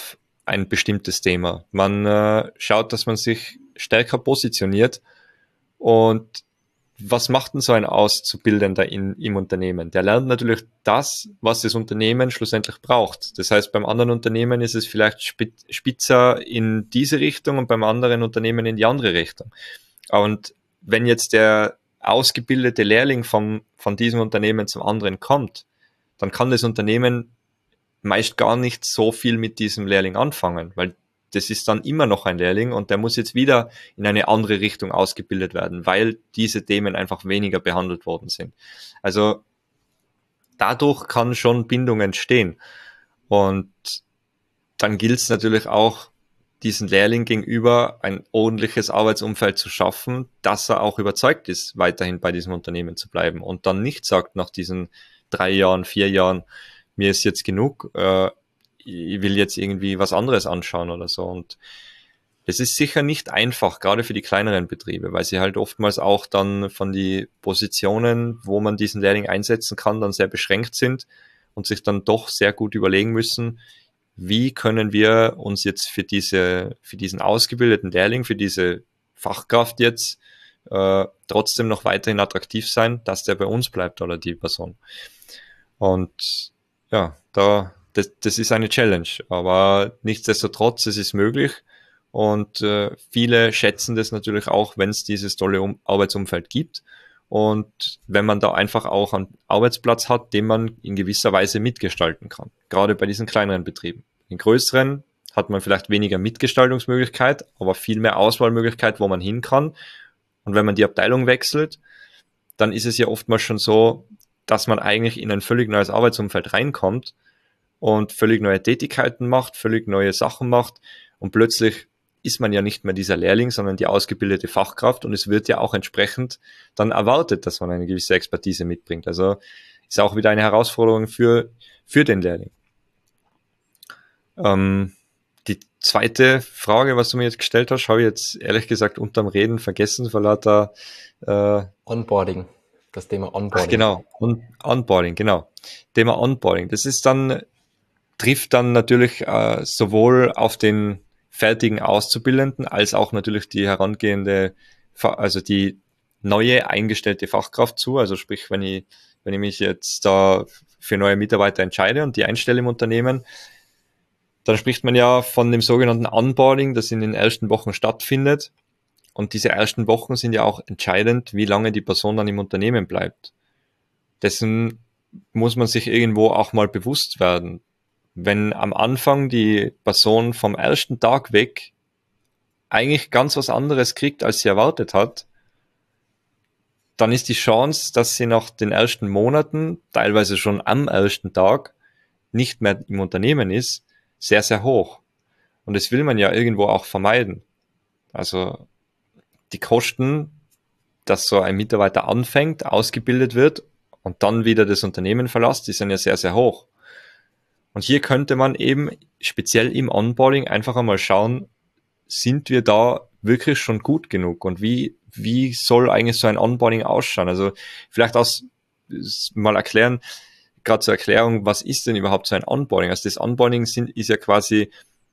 ein bestimmtes Thema. Man äh, schaut, dass man sich stärker positioniert. Und was macht denn so ein Auszubildender in, im Unternehmen? Der lernt natürlich das, was das Unternehmen schlussendlich braucht. Das heißt, beim anderen Unternehmen ist es vielleicht spitzer in diese Richtung und beim anderen Unternehmen in die andere Richtung. Und wenn jetzt der ausgebildete Lehrling vom, von diesem Unternehmen zum anderen kommt, dann kann das Unternehmen meist gar nicht so viel mit diesem Lehrling anfangen, weil das ist dann immer noch ein Lehrling und der muss jetzt wieder in eine andere Richtung ausgebildet werden, weil diese Themen einfach weniger behandelt worden sind. Also dadurch kann schon Bindung entstehen. Und dann gilt es natürlich auch, diesen Lehrling gegenüber ein ordentliches Arbeitsumfeld zu schaffen, dass er auch überzeugt ist, weiterhin bei diesem Unternehmen zu bleiben und dann nicht sagt nach diesen drei Jahren, vier Jahren, mir ist jetzt genug, äh, ich will jetzt irgendwie was anderes anschauen oder so. Und das ist sicher nicht einfach, gerade für die kleineren Betriebe, weil sie halt oftmals auch dann von die Positionen, wo man diesen Lehrling einsetzen kann, dann sehr beschränkt sind und sich dann doch sehr gut überlegen müssen, wie können wir uns jetzt für diese, für diesen ausgebildeten Lehrling, für diese Fachkraft jetzt äh, trotzdem noch weiterhin attraktiv sein, dass der bei uns bleibt oder die Person. Und ja, da Das, das ist eine Challenge, aber nichtsdestotrotz, es ist möglich und äh, viele schätzen das natürlich auch, wenn es dieses tolle um Arbeitsumfeld gibt und wenn man da einfach auch einen Arbeitsplatz hat, den man in gewisser Weise mitgestalten kann, gerade bei diesen kleineren Betrieben. In größeren hat man vielleicht weniger Mitgestaltungsmöglichkeit, aber viel mehr Auswahlmöglichkeit, wo man hin kann. Und wenn man die Abteilung wechselt, dann ist es ja oftmals schon so, dass man eigentlich in ein völlig neues Arbeitsumfeld reinkommt und völlig neue Tätigkeiten macht, völlig neue Sachen macht und plötzlich ist man ja nicht mehr dieser Lehrling, sondern die ausgebildete Fachkraft und es wird ja auch entsprechend dann erwartet, dass man eine gewisse Expertise mitbringt. Also ist auch wieder eine Herausforderung für, für den Lehrling. Ähm, die zweite Frage, was du mir jetzt gestellt hast, habe ich jetzt ehrlich gesagt unterm Reden vergessen, vor lauter äh, Onboarding, das Thema Onboarding. Ach genau, On Onboarding, genau. Thema Onboarding, das ist dann trifft dann natürlich äh, sowohl auf den fertigen Auszubildenden als auch natürlich die herangehende, also die neue eingestellte Fachkraft zu. Also sprich, wenn ich, wenn ich mich jetzt da für neue Mitarbeiter entscheide und die einstelle im Unternehmen, dann spricht man ja von dem sogenannten Onboarding, das in den ersten Wochen stattfindet. Und diese ersten Wochen sind ja auch entscheidend, wie lange die Person dann im Unternehmen bleibt. Dessen muss man sich irgendwo auch mal bewusst werden. Wenn am Anfang die Person vom ersten Tag weg eigentlich ganz was anderes kriegt, als sie erwartet hat, dann ist die Chance, dass sie nach den ersten Monaten, teilweise schon am ersten Tag, nicht mehr im Unternehmen ist, sehr, sehr hoch. Und das will man ja irgendwo auch vermeiden. Also die Kosten, dass so ein Mitarbeiter anfängt, ausgebildet wird und dann wieder das Unternehmen verlässt, die sind ja sehr, sehr hoch. Und hier könnte man eben speziell im Onboarding einfach einmal schauen, sind wir da wirklich schon gut genug und wie, wie soll eigentlich so ein Onboarding ausschauen? Also vielleicht aus, mal erklären, gerade zur Erklärung, was ist denn überhaupt so ein Onboarding? Also das Onboarding sind, ist ja quasi,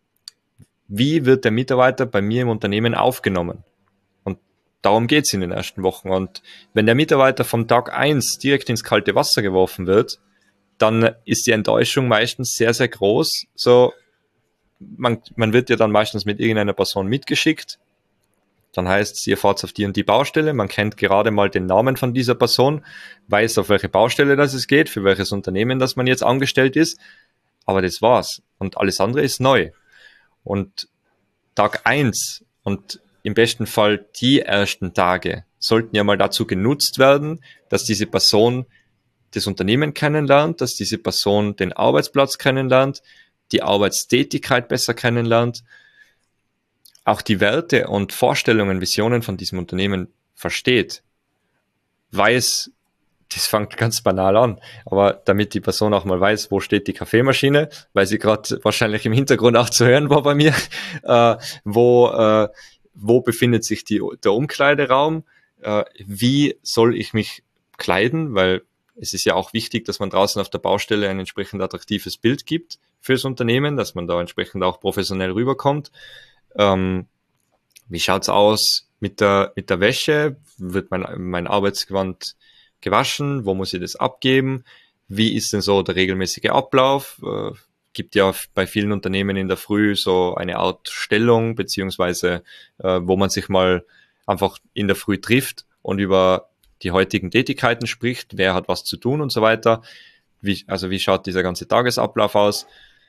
wie wird der Mitarbeiter bei mir im Unternehmen aufgenommen? Und darum geht's in den ersten Wochen. Und wenn der Mitarbeiter vom Tag eins direkt ins kalte Wasser geworfen wird, dann ist die Enttäuschung meistens sehr, sehr groß. So, man, man wird ja dann meistens mit irgendeiner Person mitgeschickt. Dann heißt es, ihr fahrt auf die und die Baustelle. Man kennt gerade mal den Namen von dieser Person, weiß, auf welche Baustelle das es geht, für welches Unternehmen das man jetzt angestellt ist. Aber das war's. Und alles andere ist neu. Und Tag eins und im besten Fall die ersten Tage sollten ja mal dazu genutzt werden, dass diese Person das Unternehmen kennenlernt, dass diese Person den Arbeitsplatz kennenlernt, die Arbeitstätigkeit besser kennenlernt, auch die Werte und Vorstellungen, Visionen von diesem Unternehmen versteht, weiß, das fängt ganz banal an, aber damit die Person auch mal weiß, wo steht die Kaffeemaschine, weil sie gerade wahrscheinlich im Hintergrund auch zu hören war bei mir, äh, wo, äh, wo befindet sich die, der Umkleideraum, äh, wie soll ich mich kleiden, weil es ist ja auch wichtig, dass man draußen auf der Baustelle ein entsprechend attraktives Bild gibt fürs Unternehmen, dass man da entsprechend auch professionell rüberkommt. Ähm, wie schaut's aus mit der, mit der Wäsche? Wird mein, mein Arbeitsgewand gewaschen? Wo muss ich das abgeben? Wie ist denn so der regelmäßige Ablauf? Äh, gibt ja bei vielen Unternehmen in der Früh so eine Art Stellung, beziehungsweise äh, wo man sich mal einfach in der Früh trifft und über die heutigen Tätigkeiten spricht, wer hat was zu tun und so weiter. Wie, also wie schaut dieser ganze Tagesablauf aus?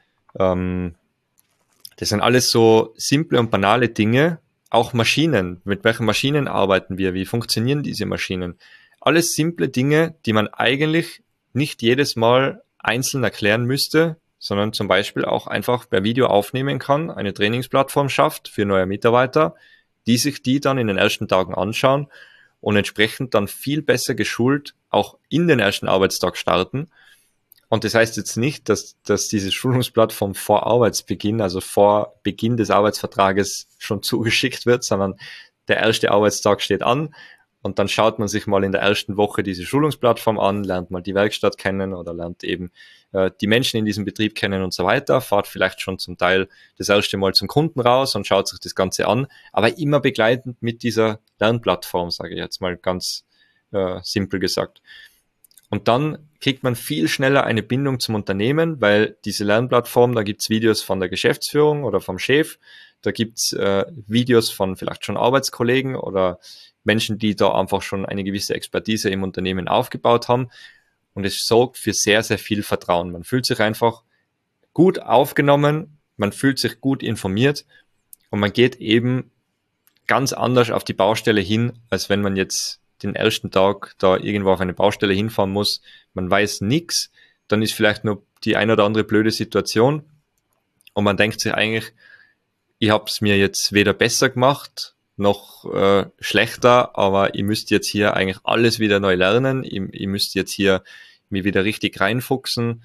Ähm, das sind alles so simple und banale Dinge. Auch Maschinen. Mit welchen Maschinen arbeiten wir? Wie funktionieren diese Maschinen? Alles simple Dinge, die man eigentlich nicht jedes Mal einzeln erklären müsste, sondern zum Beispiel auch einfach per Video aufnehmen kann, eine Trainingsplattform schafft für neue Mitarbeiter, die sich die dann in den ersten Tagen anschauen und entsprechend dann viel besser geschult auch in den ersten Arbeitstag starten. Und das heißt jetzt nicht, dass, dass diese Schulungsplattform vor Arbeitsbeginn, also vor Beginn des Arbeitsvertrages schon zugeschickt wird, sondern der erste Arbeitstag steht an und dann schaut man sich mal in der ersten Woche diese Schulungsplattform an, lernt mal die Werkstatt kennen oder lernt eben äh, die Menschen in diesem Betrieb kennen und so weiter, fahrt vielleicht schon zum Teil das erste Mal zum Kunden raus und schaut sich das Ganze an, aber immer begleitend mit dieser Lernplattform, sage ich jetzt mal ganz äh, simpel gesagt. Und dann kriegt man viel schneller eine Bindung zum Unternehmen, weil diese Lernplattform, da gibt's Videos von der Geschäftsführung oder vom Chef, da gibt's äh, Videos von vielleicht schon Arbeitskollegen oder Menschen, die da einfach schon eine gewisse Expertise im Unternehmen aufgebaut haben. Und es sorgt für sehr, sehr viel Vertrauen. Man fühlt sich einfach gut aufgenommen, man fühlt sich gut informiert und man geht eben ganz anders auf die Baustelle hin, als wenn man jetzt den ersten Tag da irgendwo auf eine Baustelle hinfahren muss, man weiß nix, dann ist vielleicht nur die ein oder andere blöde Situation und man denkt sich eigentlich, ich habe es mir jetzt weder besser gemacht, noch äh, schlechter, aber ich müsste jetzt hier eigentlich alles wieder neu lernen, ich, ich müsste jetzt hier mich wieder richtig reinfuchsen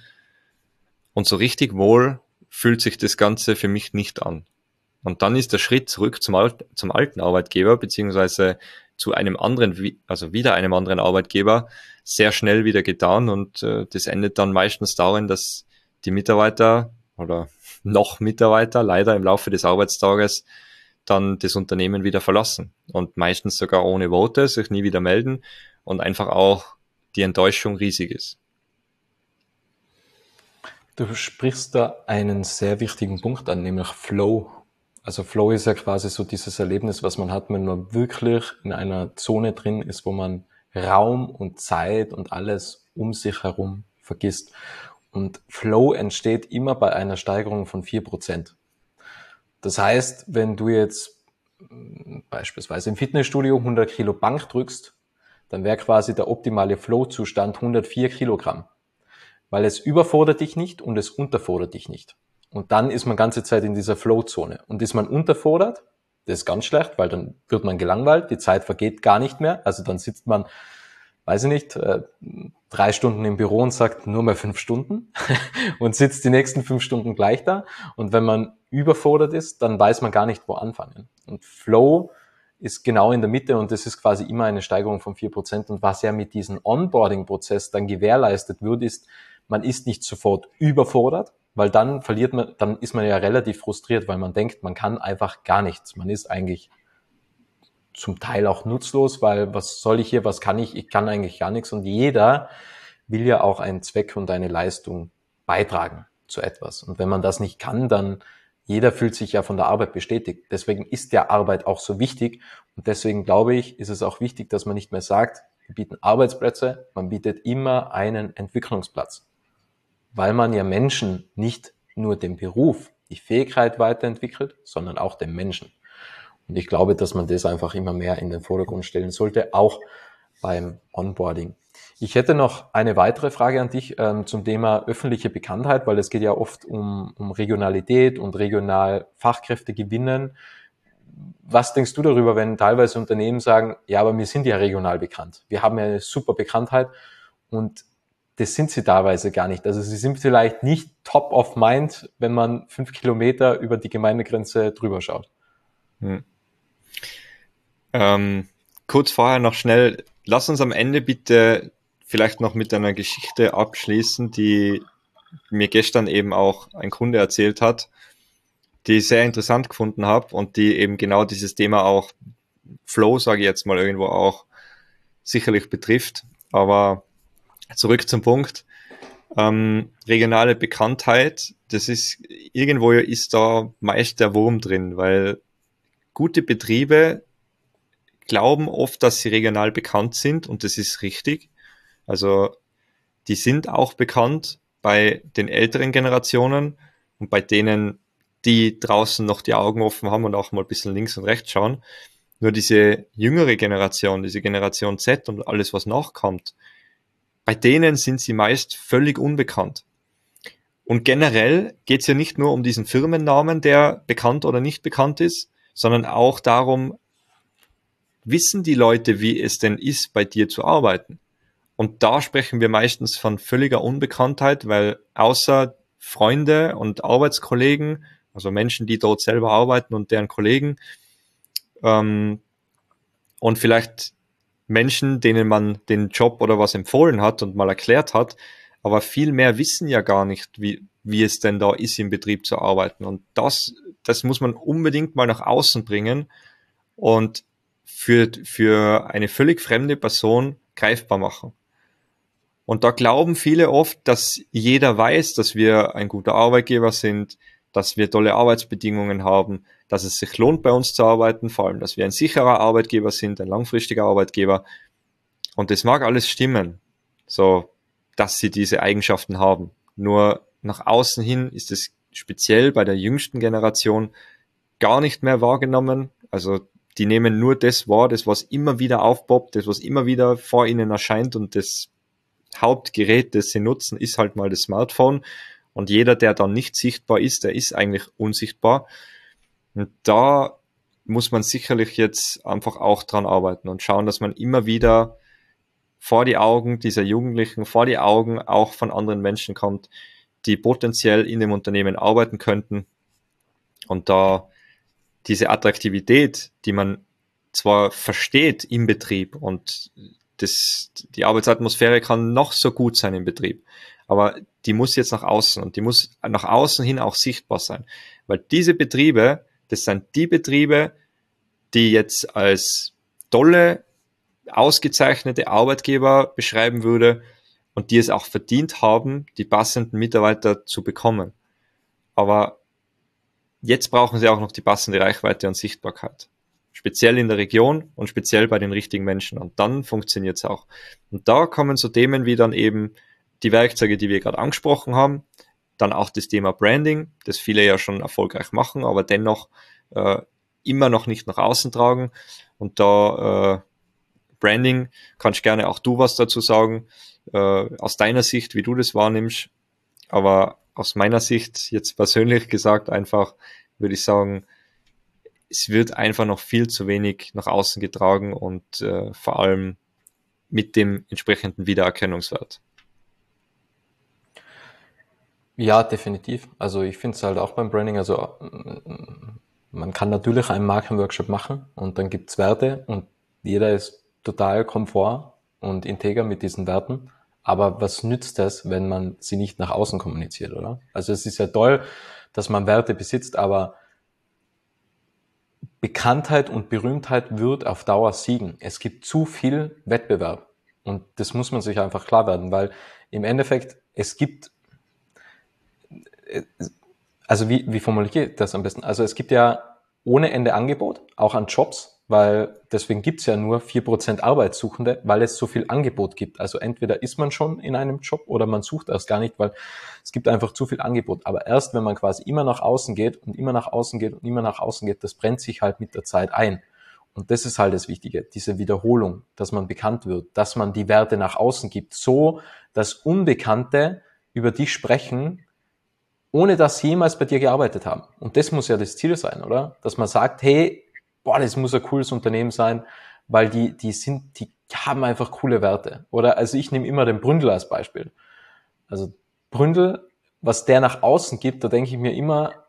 und so richtig wohl fühlt sich das Ganze für mich nicht an. Und dann ist der Schritt zurück zum, Alt, zum alten Arbeitgeber, beziehungsweise zu einem anderen, also wieder einem anderen Arbeitgeber, sehr schnell wieder getan und äh, das endet dann meistens darin, dass die Mitarbeiter oder noch Mitarbeiter leider im Laufe des Arbeitstages dann das Unternehmen wieder verlassen und meistens sogar ohne Worte, sich nie wieder melden und einfach auch die Enttäuschung riesig ist. Du sprichst da einen sehr wichtigen Punkt an, nämlich Flow. Also Flow ist ja quasi so dieses Erlebnis, was man hat, wenn man wirklich in einer Zone drin ist, wo man Raum und Zeit und alles um sich herum vergisst. Und Flow entsteht immer bei einer Steigerung von vier Prozent. Das heißt, wenn du jetzt beispielsweise im Fitnessstudio hundert Kilo Bank drückst, dann wäre quasi der optimale Flow-Zustand hundertvier Kilogramm. Weil es überfordert dich nicht und es unterfordert dich nicht. Und dann ist man ganze Zeit in dieser Flow-Zone. Und ist man unterfordert, das ist ganz schlecht, weil dann wird man gelangweilt, die Zeit vergeht gar nicht mehr. Also dann sitzt man, weiß ich nicht, äh, drei Stunden im Büro und sagt nur mal fünf Stunden und sitzt die nächsten fünf Stunden gleich da. Und wenn man überfordert ist, dann weiß man gar nicht, wo anfangen. Und Flow ist genau in der Mitte und das ist quasi immer eine Steigerung von vier Prozent. Und was ja mit diesem Onboarding-Prozess dann gewährleistet wird, ist, man ist nicht sofort überfordert, weil dann verliert man, dann ist man ja relativ frustriert, weil man denkt, man kann einfach gar nichts. Man ist eigentlich zum Teil auch nutzlos, weil was soll ich hier, was kann ich? Ich kann eigentlich gar nichts. Und jeder will ja auch einen Zweck und eine Leistung beitragen zu etwas. Und wenn man das nicht kann, dann jeder fühlt sich ja von der Arbeit bestätigt. Deswegen ist der Arbeit auch so wichtig. Und deswegen glaube ich, ist es auch wichtig, dass man nicht mehr sagt, wir bieten Arbeitsplätze, man bietet immer einen Entwicklungsplatz. Weil man ja Menschen nicht nur den Beruf, die Fähigkeit weiterentwickelt, sondern auch den Menschen. Und ich glaube, dass man das einfach immer mehr in den Vordergrund stellen sollte, auch beim Onboarding. Ich hätte noch eine weitere Frage an dich ähm, zum Thema öffentliche Bekanntheit, weil es geht ja oft um, um Regionalität und regional Fachkräfte gewinnen. Was denkst du darüber, wenn teilweise Unternehmen sagen, ja, aber wir sind ja regional bekannt, wir haben ja eine super Bekanntheit und das sind sie teilweise gar nicht. Also sie sind vielleicht nicht top of mind, wenn man fünf Kilometer über die Gemeindegrenze drüber schaut. Hm. Ähm, kurz vorher noch schnell, lass uns am Ende bitte vielleicht noch mit einer Geschichte abschließen, die mir gestern eben auch ein Kunde erzählt hat, die ich sehr interessant gefunden habe und die eben genau dieses Thema auch Flow, sage ich jetzt mal, irgendwo auch sicherlich betrifft. Aber zurück zum Punkt. Ähm, regionale Bekanntheit, das ist, irgendwo ist da meist der Wurm drin, weil gute Betriebe glauben oft, dass sie regional bekannt sind und das ist richtig. Also die sind auch bekannt bei den älteren Generationen und bei denen, die draußen noch die Augen offen haben und auch mal ein bisschen links und rechts schauen. Nur diese jüngere Generation, diese Generation Z und alles, was nachkommt, bei denen sind sie meist völlig unbekannt. Und generell geht es ja nicht nur um diesen Firmennamen, der bekannt oder nicht bekannt ist, sondern auch darum, wissen die Leute, wie es denn ist, bei dir zu arbeiten? Und da sprechen wir meistens von völliger Unbekanntheit, weil außer Freunde und Arbeitskollegen, also Menschen, die dort selber arbeiten und deren Kollegen, ähm, und vielleicht Menschen, denen man den Job oder was empfohlen hat und mal erklärt hat, aber viel mehr wissen ja gar nicht, wie, wie es denn da ist, im Betrieb zu arbeiten. Und das, das muss man unbedingt mal nach außen bringen und für, für eine völlig fremde Person greifbar machen. Und da glauben viele oft, dass jeder weiß, dass wir ein guter Arbeitgeber sind, dass wir tolle Arbeitsbedingungen haben, dass es sich lohnt, bei uns zu arbeiten, vor allem, dass wir ein sicherer Arbeitgeber sind, ein langfristiger Arbeitgeber. Und das mag alles stimmen, so, dass sie diese Eigenschaften haben. Nur nach außen hin ist es speziell bei der jüngsten Generation gar nicht mehr wahrgenommen. Also die nehmen nur das wahr, das was immer wieder aufpoppt, das was immer wieder vor ihnen erscheint und das Hauptgerät, das sie nutzen, ist halt mal das Smartphone. Und jeder, der dann nicht sichtbar ist, der ist eigentlich unsichtbar. Und da muss man sicherlich jetzt einfach auch dran arbeiten und schauen, dass man immer wieder vor die Augen dieser Jugendlichen, vor die Augen auch von anderen Menschen kommt, die potenziell in dem Unternehmen arbeiten könnten. Und da diese Attraktivität, die man zwar versteht im Betrieb und das, die Arbeitsatmosphäre kann noch so gut sein im Betrieb, aber die muss jetzt nach außen und die muss nach außen hin auch sichtbar sein, weil diese Betriebe, das sind die Betriebe, die jetzt als tolle, ausgezeichnete Arbeitgeber beschreiben würde und die es auch verdient haben, die passenden Mitarbeiter zu bekommen. Aber jetzt brauchen sie auch noch die passende Reichweite und Sichtbarkeit. Speziell in der Region und speziell bei den richtigen Menschen. Und dann funktioniert es auch. Und da kommen so Themen wie dann eben die Werkzeuge, die wir gerade angesprochen haben. Dann auch das Thema Branding, das viele ja schon erfolgreich machen, aber dennoch äh, immer noch nicht nach außen tragen. Und da äh, Branding, kannst gerne auch du was dazu sagen, äh, aus deiner Sicht, wie du das wahrnimmst. Aber aus meiner Sicht, jetzt persönlich gesagt, einfach würde ich sagen, es wird einfach noch viel zu wenig nach außen getragen und äh, vor allem mit dem entsprechenden Wiedererkennungswert. Ja, definitiv. Also ich finde es halt auch beim Branding, also man kann natürlich einen Markenworkshop machen und dann gibt's Werte und jeder ist total komfort und integer mit diesen Werten. Aber was nützt das, wenn man sie nicht nach außen kommuniziert, oder? Also es ist ja toll, dass man Werte besitzt, aber Bekanntheit und Berühmtheit wird auf Dauer siegen. Es gibt zu viel Wettbewerb und das muss man sich einfach klar werden, weil im Endeffekt es gibt, also wie, wie formuliere ich das am besten? Also es gibt ja ohne Ende Angebot, auch an Jobs, weil deswegen gibt's ja nur vier Prozent Arbeitssuchende, weil es so viel Angebot gibt. Also entweder ist man schon in einem Job oder man sucht erst gar nicht, weil es gibt einfach zu viel Angebot. Aber erst wenn man quasi immer nach außen geht und immer nach außen geht und immer nach außen geht, das brennt sich halt mit der Zeit ein. Und das ist halt das Wichtige, diese Wiederholung, dass man bekannt wird, dass man die Werte nach außen gibt, so dass Unbekannte über dich sprechen, ohne dass sie jemals bei dir gearbeitet haben. Und das muss ja das Ziel sein, oder? Dass man sagt, hey, boah, das muss ein cooles Unternehmen sein, weil die, die sind, die haben einfach coole Werte. Oder, also ich nehme immer den Bründel als Beispiel. Also Bründel, was der nach außen gibt, da denke ich mir immer,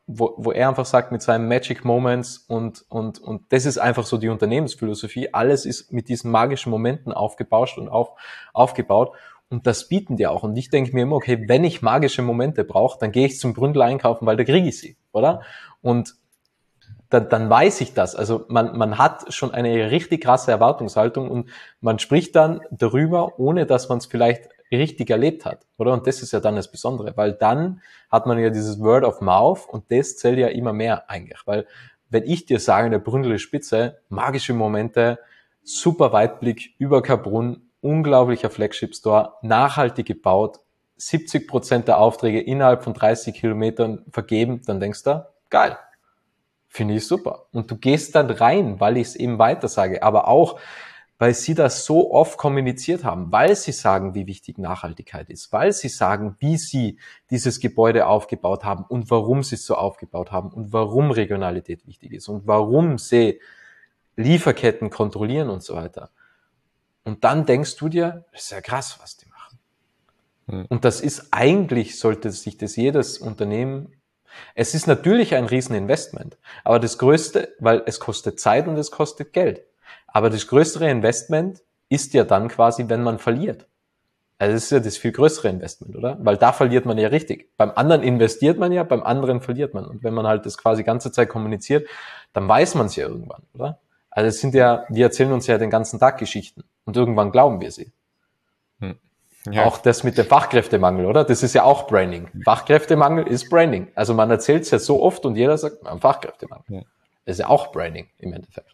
wo, wo er einfach sagt, mit seinen Magic Moments und, und, und das ist einfach so die Unternehmensphilosophie. Alles ist mit diesen magischen Momenten aufgebauscht und auf, aufgebaut. Und das bieten die auch. Und ich denke mir immer, okay, wenn ich magische Momente brauche, dann gehe ich zum Bründel einkaufen, weil da kriege ich sie, oder? Und dann, dann weiß ich das. Also man, man hat schon eine richtig krasse Erwartungshaltung und man spricht dann darüber, ohne dass man es vielleicht richtig erlebt hat, oder? Und das ist ja dann das Besondere, weil dann hat man ja dieses Word of Mouth und das zählt ja immer mehr eigentlich, weil wenn ich dir sage, der Bründel ist spitze, magische Momente, super Weitblick über Kaprun, unglaublicher Flagship Store, nachhaltig gebaut, siebzig Prozent der Aufträge innerhalb von dreißig Kilometern vergeben, dann denkst du, geil. Finde ich super. Und du gehst dann rein, weil ich es eben weiter sage, aber auch, weil sie das so oft kommuniziert haben, weil sie sagen, wie wichtig Nachhaltigkeit ist, weil sie sagen, wie sie dieses Gebäude aufgebaut haben und warum sie es so aufgebaut haben und warum Regionalität wichtig ist und warum sie Lieferketten kontrollieren und so weiter. Und dann denkst du dir, das ist ja krass, was die machen. Hm. Und das ist eigentlich, sollte sich das jedes Unternehmen. Es ist natürlich ein Rieseninvestment, aber das Größte, weil es kostet Zeit und es kostet Geld. Aber das größere Investment ist ja dann quasi, wenn man verliert. Also das ist ja das viel größere Investment, oder? Weil da verliert man ja richtig. Beim anderen investiert man ja, beim anderen verliert man. Und wenn man halt das quasi ganze Zeit kommuniziert, dann weiß man es ja irgendwann, oder? Also es sind ja, wir erzählen uns ja den ganzen Tag Geschichten und irgendwann glauben wir sie. Hm. Ja. Auch das mit dem Fachkräftemangel, oder? Das ist ja auch Branding. Fachkräftemangel ist Branding. Also man erzählt es ja so oft und jeder sagt, man Fachkräftemangel. Ja. Das ist ja auch Branding im Endeffekt.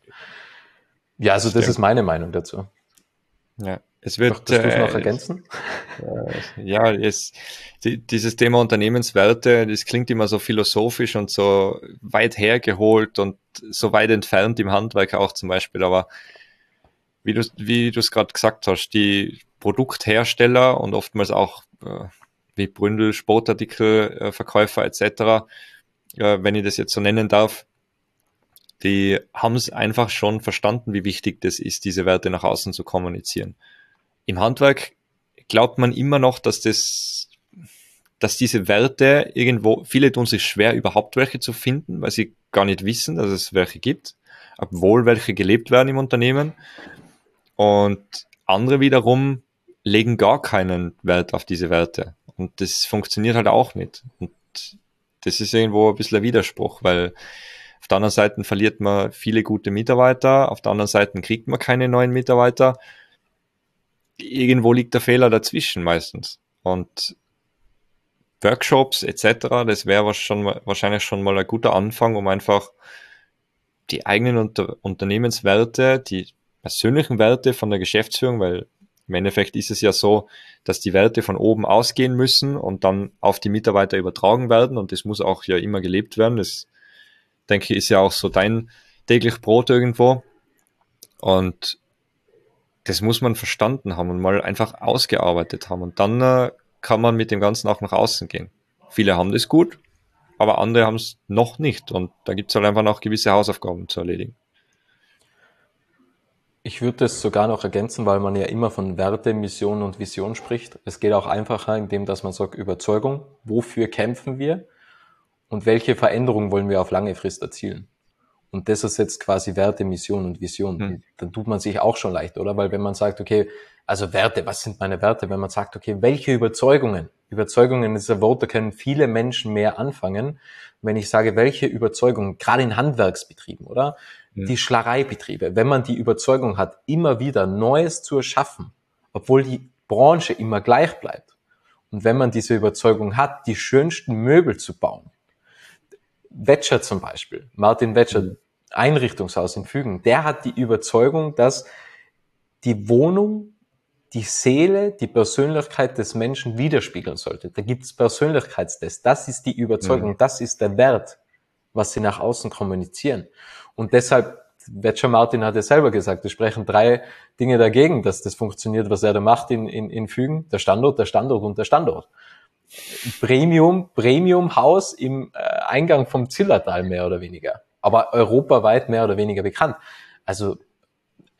Ja, also das Stimmt. ist meine Meinung dazu. Ja, es wird. Möchtest du es noch ergänzen? Äh, ja, es, die, dieses Thema Unternehmenswerte, das klingt immer so philosophisch und so weit hergeholt und so weit entfernt im Handwerk auch zum Beispiel. Aber wie du wie du es gerade gesagt hast, die Produkthersteller und oftmals auch äh, wie Bründel, Sportartikelverkäufer et cetera, äh, wenn ich das jetzt so nennen darf, die haben es einfach schon verstanden, wie wichtig das ist, diese Werte nach außen zu kommunizieren. Im Handwerk glaubt man immer noch, dass das, dass diese Werte irgendwo, viele tun sich schwer, überhaupt welche zu finden, weil sie gar nicht wissen, dass es welche gibt, obwohl welche gelebt werden im Unternehmen. Und andere wiederum legen gar keinen Wert auf diese Werte. Und das funktioniert halt auch nicht. Und das ist irgendwo ein bisschen ein Widerspruch, weil auf der anderen Seite verliert man viele gute Mitarbeiter, auf der anderen Seite kriegt man keine neuen Mitarbeiter. Irgendwo liegt der Fehler dazwischen meistens. Und Workshops et cetera, das wäre schon, wahrscheinlich schon mal ein guter Anfang, um einfach die eigenen Unter- Unternehmenswerte, die persönlichen Werte von der Geschäftsführung, weil im Endeffekt ist es ja so, dass die Werte von oben ausgehen müssen und dann auf die Mitarbeiter übertragen werden und das muss auch ja immer gelebt werden. Das, denke ich, ist ja auch so dein täglich Brot irgendwo und das muss man verstanden haben und mal einfach ausgearbeitet haben und dann äh, kann man mit dem Ganzen auch nach außen gehen. Viele haben das gut, aber andere haben es noch nicht und da gibt es halt einfach noch gewisse Hausaufgaben zu erledigen. Ich würde das sogar noch ergänzen, weil man ja immer von Werte, Mission und Vision spricht. Es geht auch einfacher, indem dass man sagt, Überzeugung, wofür kämpfen wir und welche Veränderung wollen wir auf lange Frist erzielen. Und das ist jetzt quasi Werte, Mission und Vision. Hm. Dann tut man sich auch schon leicht, oder? Weil wenn man sagt, okay, also Werte, was sind meine Werte? Wenn man sagt, okay, welche Überzeugungen? Überzeugungen ist ein Wort, da können viele Menschen mehr anfangen. Wenn ich sage, welche Überzeugungen, gerade in Handwerksbetrieben, oder? Hm. Die Schlereibetriebe, wenn man die Überzeugung hat, immer wieder Neues zu erschaffen, obwohl die Branche immer gleich bleibt. Und wenn man diese Überzeugung hat, die schönsten Möbel zu bauen, Wetscher zum Beispiel, Martin Wetscher, mhm. Einrichtungshaus in Fügen, der hat die Überzeugung, dass die Wohnung die Seele, die Persönlichkeit des Menschen widerspiegeln sollte. Da gibt es Persönlichkeitstests. Das ist die Überzeugung, mhm. das ist der Wert, was sie nach außen kommunizieren. Und deshalb, Wetscher Martin hat ja selber gesagt, es sprechen drei Dinge dagegen, dass das funktioniert, was er da macht in, in, in Fügen. Der Standort, der Standort und der Standort. Premium, Premium-Haus im äh, Eingang vom Zillertal mehr oder weniger, aber europaweit mehr oder weniger bekannt. Also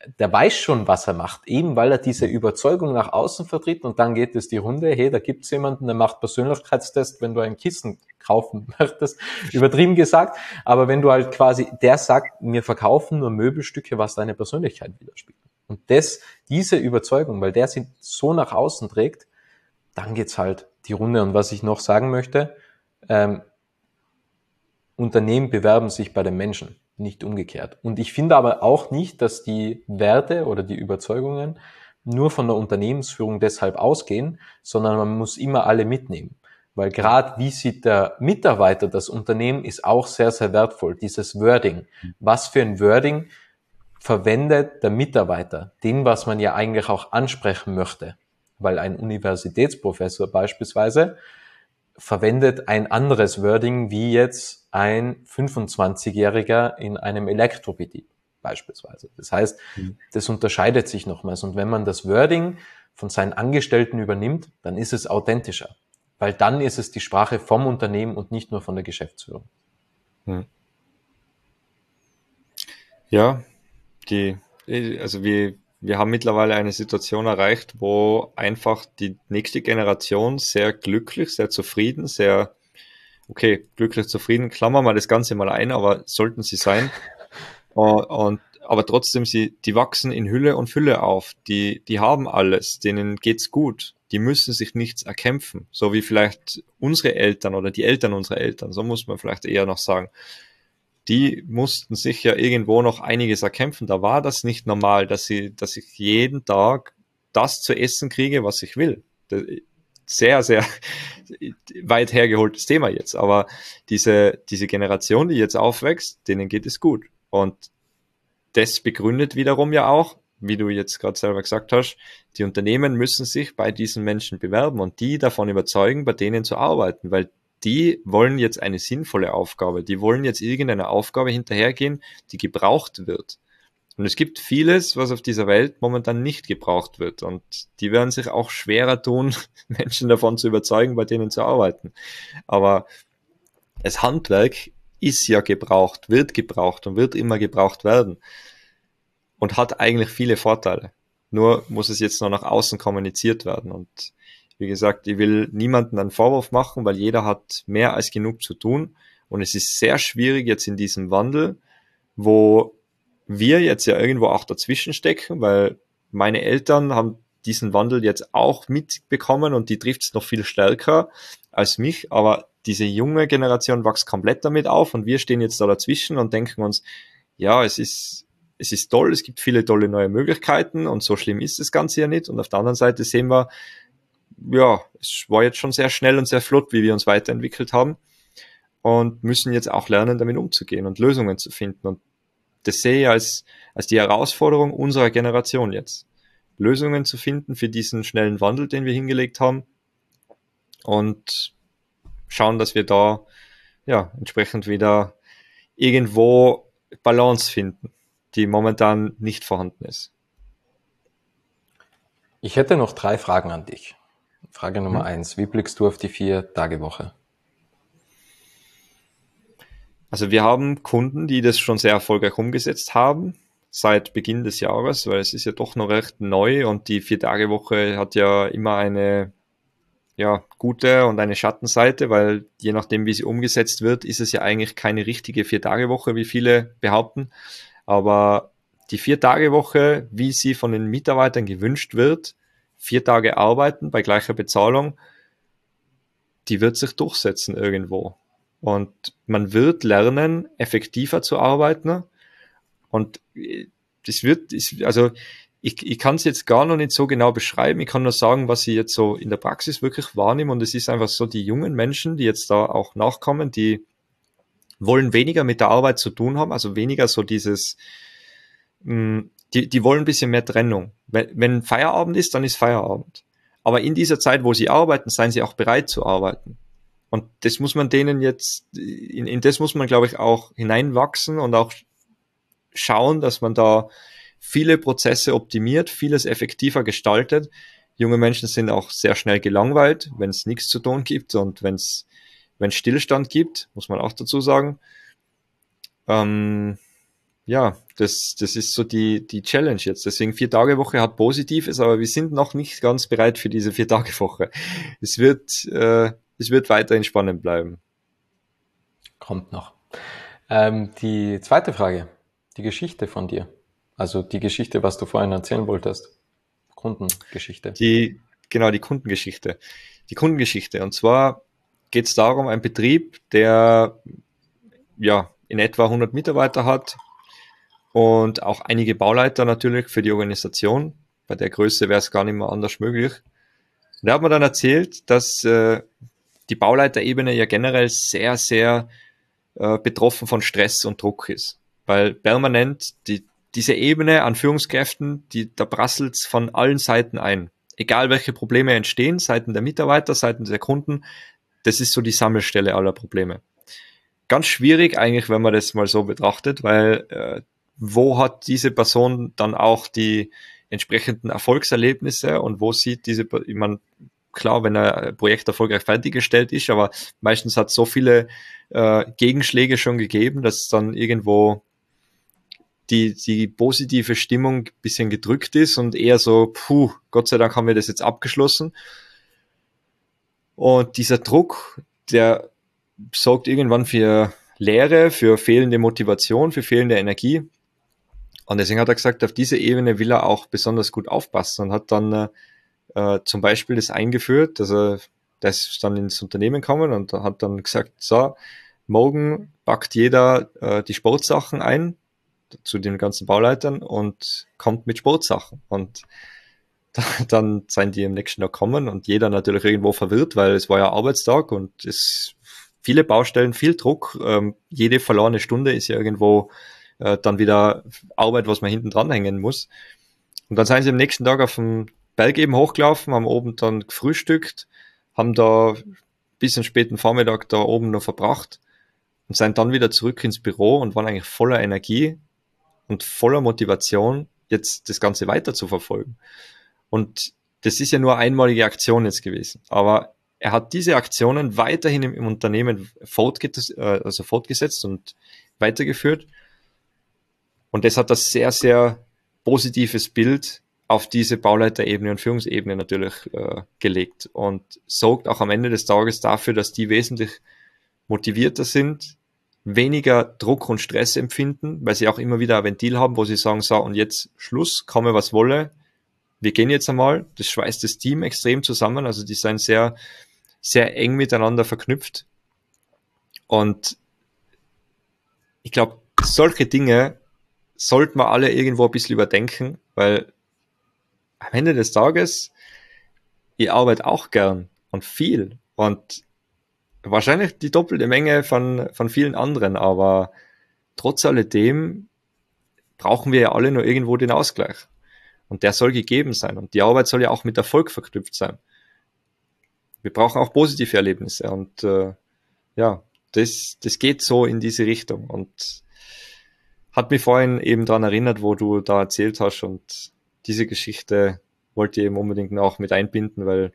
der weiß schon, was er macht, eben weil er diese Überzeugung nach außen vertritt und dann geht es die Runde, hey, da gibt's jemanden, der macht Persönlichkeitstest, wenn du ein Kissen kaufen möchtest, übertrieben gesagt, aber wenn du halt quasi, der sagt, wir verkaufen nur Möbelstücke, was deine Persönlichkeit widerspiegelt. Und das, diese Überzeugung, weil der sie so nach außen trägt, dann geht's halt die Runde. Und was ich noch sagen möchte, ähm, Unternehmen bewerben sich bei den Menschen, nicht umgekehrt. Und ich finde aber auch nicht, dass die Werte oder die Überzeugungen nur von der Unternehmensführung deshalb ausgehen, sondern man muss immer alle mitnehmen. Weil gerade wie sieht der Mitarbeiter das Unternehmen, ist auch sehr, sehr wertvoll. Dieses Wording. Was für ein Wording verwendet der Mitarbeiter? Den, was man ja eigentlich auch ansprechen möchte. Weil ein Universitätsprofessor beispielsweise verwendet ein anderes Wording wie jetzt ein fünfundzwanzigjähriger in einem Elektrobetrieb beispielsweise. Das heißt, das unterscheidet sich nochmals. Und wenn man das Wording von seinen Angestellten übernimmt, dann ist es authentischer. Weil dann ist es die Sprache vom Unternehmen und nicht nur von der Geschäftsführung. Hm. Ja, die, also wir, wir haben mittlerweile eine Situation erreicht, wo einfach die nächste Generation sehr glücklich, sehr zufrieden, sehr, okay, glücklich, zufrieden, klammern wir das Ganze mal ein, aber sollten sie sein. und, und aber trotzdem, sie, die wachsen in Hülle und Fülle auf. Die, die haben alles, denen geht's gut. Die müssen sich nichts erkämpfen. So wie vielleicht unsere Eltern oder die Eltern unserer Eltern. So muss man vielleicht eher noch sagen. Die mussten sich ja irgendwo noch einiges erkämpfen. Da war das nicht normal, dass sie, dass ich jeden Tag das zu essen kriege, was ich will. Sehr, sehr weit hergeholtes Thema jetzt. Aber diese, diese Generation, die jetzt aufwächst, denen geht es gut. Und das begründet wiederum ja auch, wie du jetzt gerade selber gesagt hast, die Unternehmen müssen sich bei diesen Menschen bewerben und die davon überzeugen, bei denen zu arbeiten, weil die wollen jetzt eine sinnvolle Aufgabe, die wollen jetzt irgendeine Aufgabe hinterhergehen, die gebraucht wird. Und es gibt vieles, was auf dieser Welt momentan nicht gebraucht wird und die werden sich auch schwerer tun, Menschen davon zu überzeugen, bei denen zu arbeiten. Aber das Handwerk ist ja gebraucht, wird gebraucht und wird immer gebraucht werden und hat eigentlich viele Vorteile. Nur muss es jetzt noch nach außen kommuniziert werden. Und wie gesagt, ich will niemanden einen Vorwurf machen, weil jeder hat mehr als genug zu tun. Und es ist sehr schwierig jetzt in diesem Wandel, wo wir jetzt ja irgendwo auch dazwischen stecken, weil meine Eltern haben diesen Wandel jetzt auch mitbekommen und die trifft es noch viel stärker als mich, aber diese junge Generation wächst komplett damit auf und wir stehen jetzt da dazwischen und denken uns, ja, es ist, es ist toll, es gibt viele tolle neue Möglichkeiten und so schlimm ist das Ganze ja nicht. Und auf der anderen Seite sehen wir, ja, es war jetzt schon sehr schnell und sehr flott, wie wir uns weiterentwickelt haben und müssen jetzt auch lernen, damit umzugehen und Lösungen zu finden. Und das sehe ich als, als die Herausforderung unserer Generation jetzt. Lösungen zu finden für diesen schnellen Wandel, den wir hingelegt haben und schauen, dass wir da ja entsprechend wieder irgendwo Balance finden, die momentan nicht vorhanden ist. Ich hätte noch drei Fragen an dich. Frage Nummer hm. eins. Wie blickst du auf die Vier-Tage-Woche? Also wir haben Kunden, die das schon sehr erfolgreich umgesetzt haben, seit Beginn des Jahres, weil es ist ja doch noch recht neu und die Vier-Tage-Woche hat ja immer eine ja, gute und eine Schattenseite, weil je nachdem, wie sie umgesetzt wird, ist es ja eigentlich keine richtige Vier-Tage-Woche, wie viele behaupten. Aber die Vier-Tage-Woche, wie sie von den Mitarbeitern gewünscht wird, vier Tage arbeiten bei gleicher Bezahlung, die wird sich durchsetzen irgendwo. Und man wird lernen, effektiver zu arbeiten. Und das wird, also ich, ich kann es jetzt gar noch nicht so genau beschreiben. Ich kann nur sagen, was ich jetzt so in der Praxis wirklich wahrnehme. Und es ist einfach so, die jungen Menschen, die jetzt da auch nachkommen, die wollen weniger mit der Arbeit zu tun haben, also weniger so dieses, mh, die, die wollen ein bisschen mehr Trennung. Wenn, wenn Feierabend ist, dann ist Feierabend. Aber in dieser Zeit, wo sie arbeiten, seien sie auch bereit zu arbeiten. Und das muss man denen jetzt, in, in das muss man, glaube ich, auch hineinwachsen und auch schauen, dass man da viele Prozesse optimiert, vieles effektiver gestaltet. Junge Menschen sind auch sehr schnell gelangweilt, wenn es nichts zu tun gibt und wenn es wenn es Stillstand gibt, muss man auch dazu sagen. Ähm, ja, Das, das ist so die, die Challenge jetzt. Deswegen Vier-Tage-Woche hat Positives, aber wir sind noch nicht ganz bereit für diese Vier-Tage-Woche. Es wird, äh, es wird weiterhin spannend bleiben. Kommt noch. Ähm, die zweite Frage, die Geschichte von dir. Also die Geschichte, was du vorhin erzählen wolltest. Kundengeschichte. Die, genau, die Kundengeschichte. Die Kundengeschichte. Und zwar geht es darum, ein Betrieb, der ja in etwa hundert Mitarbeiter hat und auch einige Bauleiter natürlich für die Organisation. Bei der Größe wäre es gar nicht mehr anders möglich. Und da hat man dann erzählt, dass äh, die Bauleiterebene ja generell sehr, sehr äh, betroffen von Stress und Druck ist. Weil permanent die, diese Ebene an Führungskräften, die, da prasselt's von allen Seiten ein. Egal welche Probleme entstehen, Seiten der Mitarbeiter, Seiten der Kunden, das ist so die Sammelstelle aller Probleme. Ganz schwierig eigentlich, wenn man das mal so betrachtet, weil äh, wo hat diese Person dann auch die entsprechenden Erfolgserlebnisse und wo sieht diese, ich meine, klar, wenn ein Projekt erfolgreich fertiggestellt ist, aber meistens hat es so viele äh, Gegenschläge schon gegeben, dass dann irgendwo die, die positive Stimmung ein bisschen gedrückt ist und eher so, puh, Gott sei Dank haben wir das jetzt abgeschlossen. Und dieser Druck, der sorgt irgendwann für Leere, für fehlende Motivation, für fehlende Energie. Und deswegen hat er gesagt, auf diese Ebene will er auch besonders gut aufpassen und hat dann äh, zum Beispiel das eingeführt, also das ist dann ins Unternehmen gekommen und hat dann gesagt, so, morgen packt jeder äh, die Sportsachen ein zu den ganzen Bauleitern und kommt mit Sportsachen. Und dann sind die am nächsten Tag kommen und jeder natürlich irgendwo verwirrt, weil es war ja Arbeitstag und es viele Baustellen, viel Druck. Ähm, jede verlorene Stunde ist ja irgendwo äh, dann wieder Arbeit, was man hinten dranhängen muss. Und dann sind sie am nächsten Tag auf dem Berg eben hochgelaufen, haben oben dann gefrühstückt, haben da bis am späten Vormittag da oben noch verbracht und sind dann wieder zurück ins Büro und waren eigentlich voller Energie und voller Motivation, jetzt das Ganze weiter zu verfolgen. Und das ist ja nur einmalige Aktion jetzt gewesen. Aber er hat diese Aktionen weiterhin im, im Unternehmen fortgesetzt, äh, also fortgesetzt und weitergeführt. Und das hat das sehr, sehr positives Bild auf diese Bauleiterebene und Führungsebene natürlich äh, gelegt und sorgt auch am Ende des Tages dafür, dass die wesentlich motivierter sind, weniger Druck und Stress empfinden, weil sie auch immer wieder ein Ventil haben, wo sie sagen, so und jetzt Schluss, komme was wolle, wir gehen jetzt einmal. Das schweißt das Team extrem zusammen, also die sind sehr, sehr eng miteinander verknüpft und ich glaube, solche Dinge sollten wir alle irgendwo ein bisschen überdenken, weil am Ende des Tages, ich arbeite auch gern und viel und wahrscheinlich die doppelte Menge von, von vielen anderen, aber trotz alledem brauchen wir ja alle nur irgendwo den Ausgleich. Und der soll gegeben sein. Und die Arbeit soll ja auch mit Erfolg verknüpft sein. Wir brauchen auch positive Erlebnisse. Und äh, ja, das, das geht so in diese Richtung. Und hat mich vorhin eben daran erinnert, wo du da erzählt hast. Und diese Geschichte wollte ich eben unbedingt auch mit einbinden, weil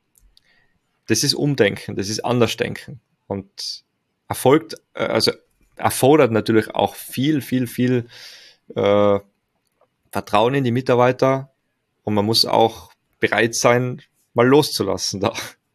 das ist Umdenken, das ist Andersdenken. Und erfolgt, also erfordert natürlich auch viel, viel, viel äh, Vertrauen in die Mitarbeiter und man muss auch bereit sein, mal loszulassen da.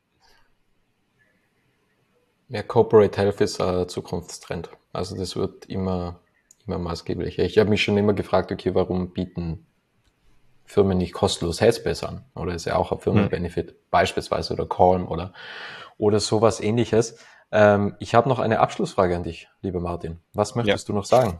Ja, Corporate Health ist ein Zukunftstrend. Also das wird immer, immer maßgeblicher. Ich habe mich schon immer gefragt, okay, warum bieten Firmen nicht kostenlos Headspace an? Oder ist ja auch ein Firmenbenefit, hm. beispielsweise, oder Calm oder, oder sowas ähnliches. Ähm, ich habe noch eine Abschlussfrage an dich, lieber Martin. Was möchtest ja. du noch sagen?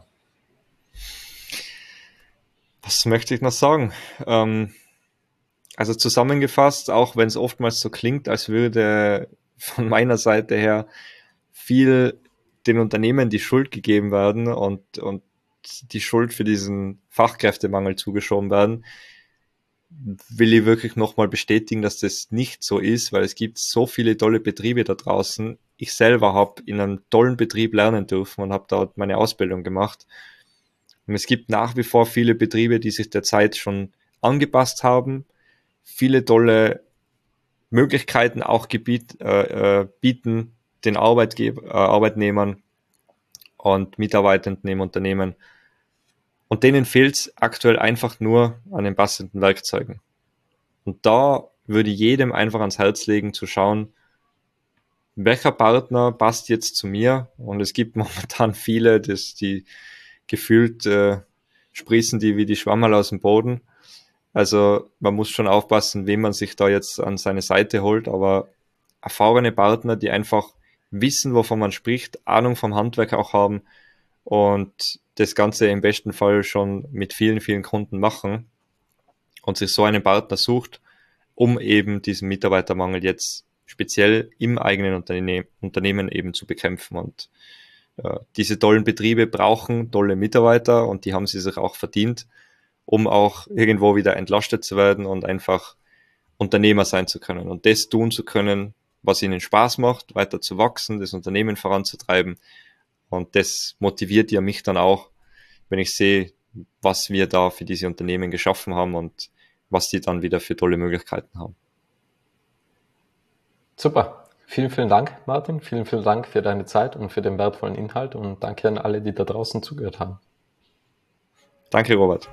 Was möchte ich noch sagen? Ähm, also zusammengefasst, auch wenn es oftmals so klingt, als würde von meiner Seite her viel den Unternehmen die Schuld gegeben werden und, und die Schuld für diesen Fachkräftemangel zugeschoben werden, will ich wirklich nochmal bestätigen, dass das nicht so ist, weil es gibt so viele tolle Betriebe da draußen. Ich selber habe in einem tollen Betrieb lernen dürfen und habe dort meine Ausbildung gemacht. Und es gibt nach wie vor viele Betriebe, die sich der Zeit schon angepasst haben, viele tolle Möglichkeiten auch gebiet, äh, äh, bieten den Arbeitgeber, äh, Arbeitnehmern und Mitarbeitenden im Unternehmen. Und denen fehlt es aktuell einfach nur an den passenden Werkzeugen. Und da würde ich jedem einfach ans Herz legen, zu schauen, welcher Partner passt jetzt zu mir. Und es gibt momentan viele, das, die gefühlt äh, sprießen die wie die Schwammerl aus dem Boden. Also man muss schon aufpassen, wen man sich da jetzt an seine Seite holt, aber erfahrene Partner, die einfach wissen, wovon man spricht, Ahnung vom Handwerk auch haben und das Ganze im besten Fall schon mit vielen, vielen Kunden machen und sich so einen Partner sucht, um eben diesen Mitarbeitermangel jetzt speziell im eigenen Unterne- Unternehmen eben zu bekämpfen. Und äh, diese tollen Betriebe brauchen tolle Mitarbeiter und die haben sie sich auch verdient, um auch irgendwo wieder entlastet zu werden und einfach Unternehmer sein zu können und das tun zu können, was ihnen Spaß macht, weiter zu wachsen, das Unternehmen voranzutreiben. Und das motiviert ja mich dann auch, wenn ich sehe, was wir da für diese Unternehmen geschaffen haben und was die dann wieder für tolle Möglichkeiten haben. Super. Vielen, vielen Dank, Martin. Vielen, vielen Dank für deine Zeit und für den wertvollen Inhalt und danke an alle, die da draußen zugehört haben. Danke, Robert.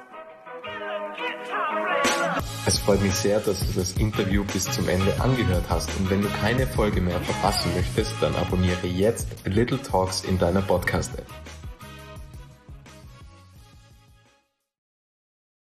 Es freut mich sehr, dass du das Interview bis zum Ende angehört hast und wenn du keine Folge mehr verpassen möchtest, dann abonniere jetzt Little Talks in deiner Podcast-App.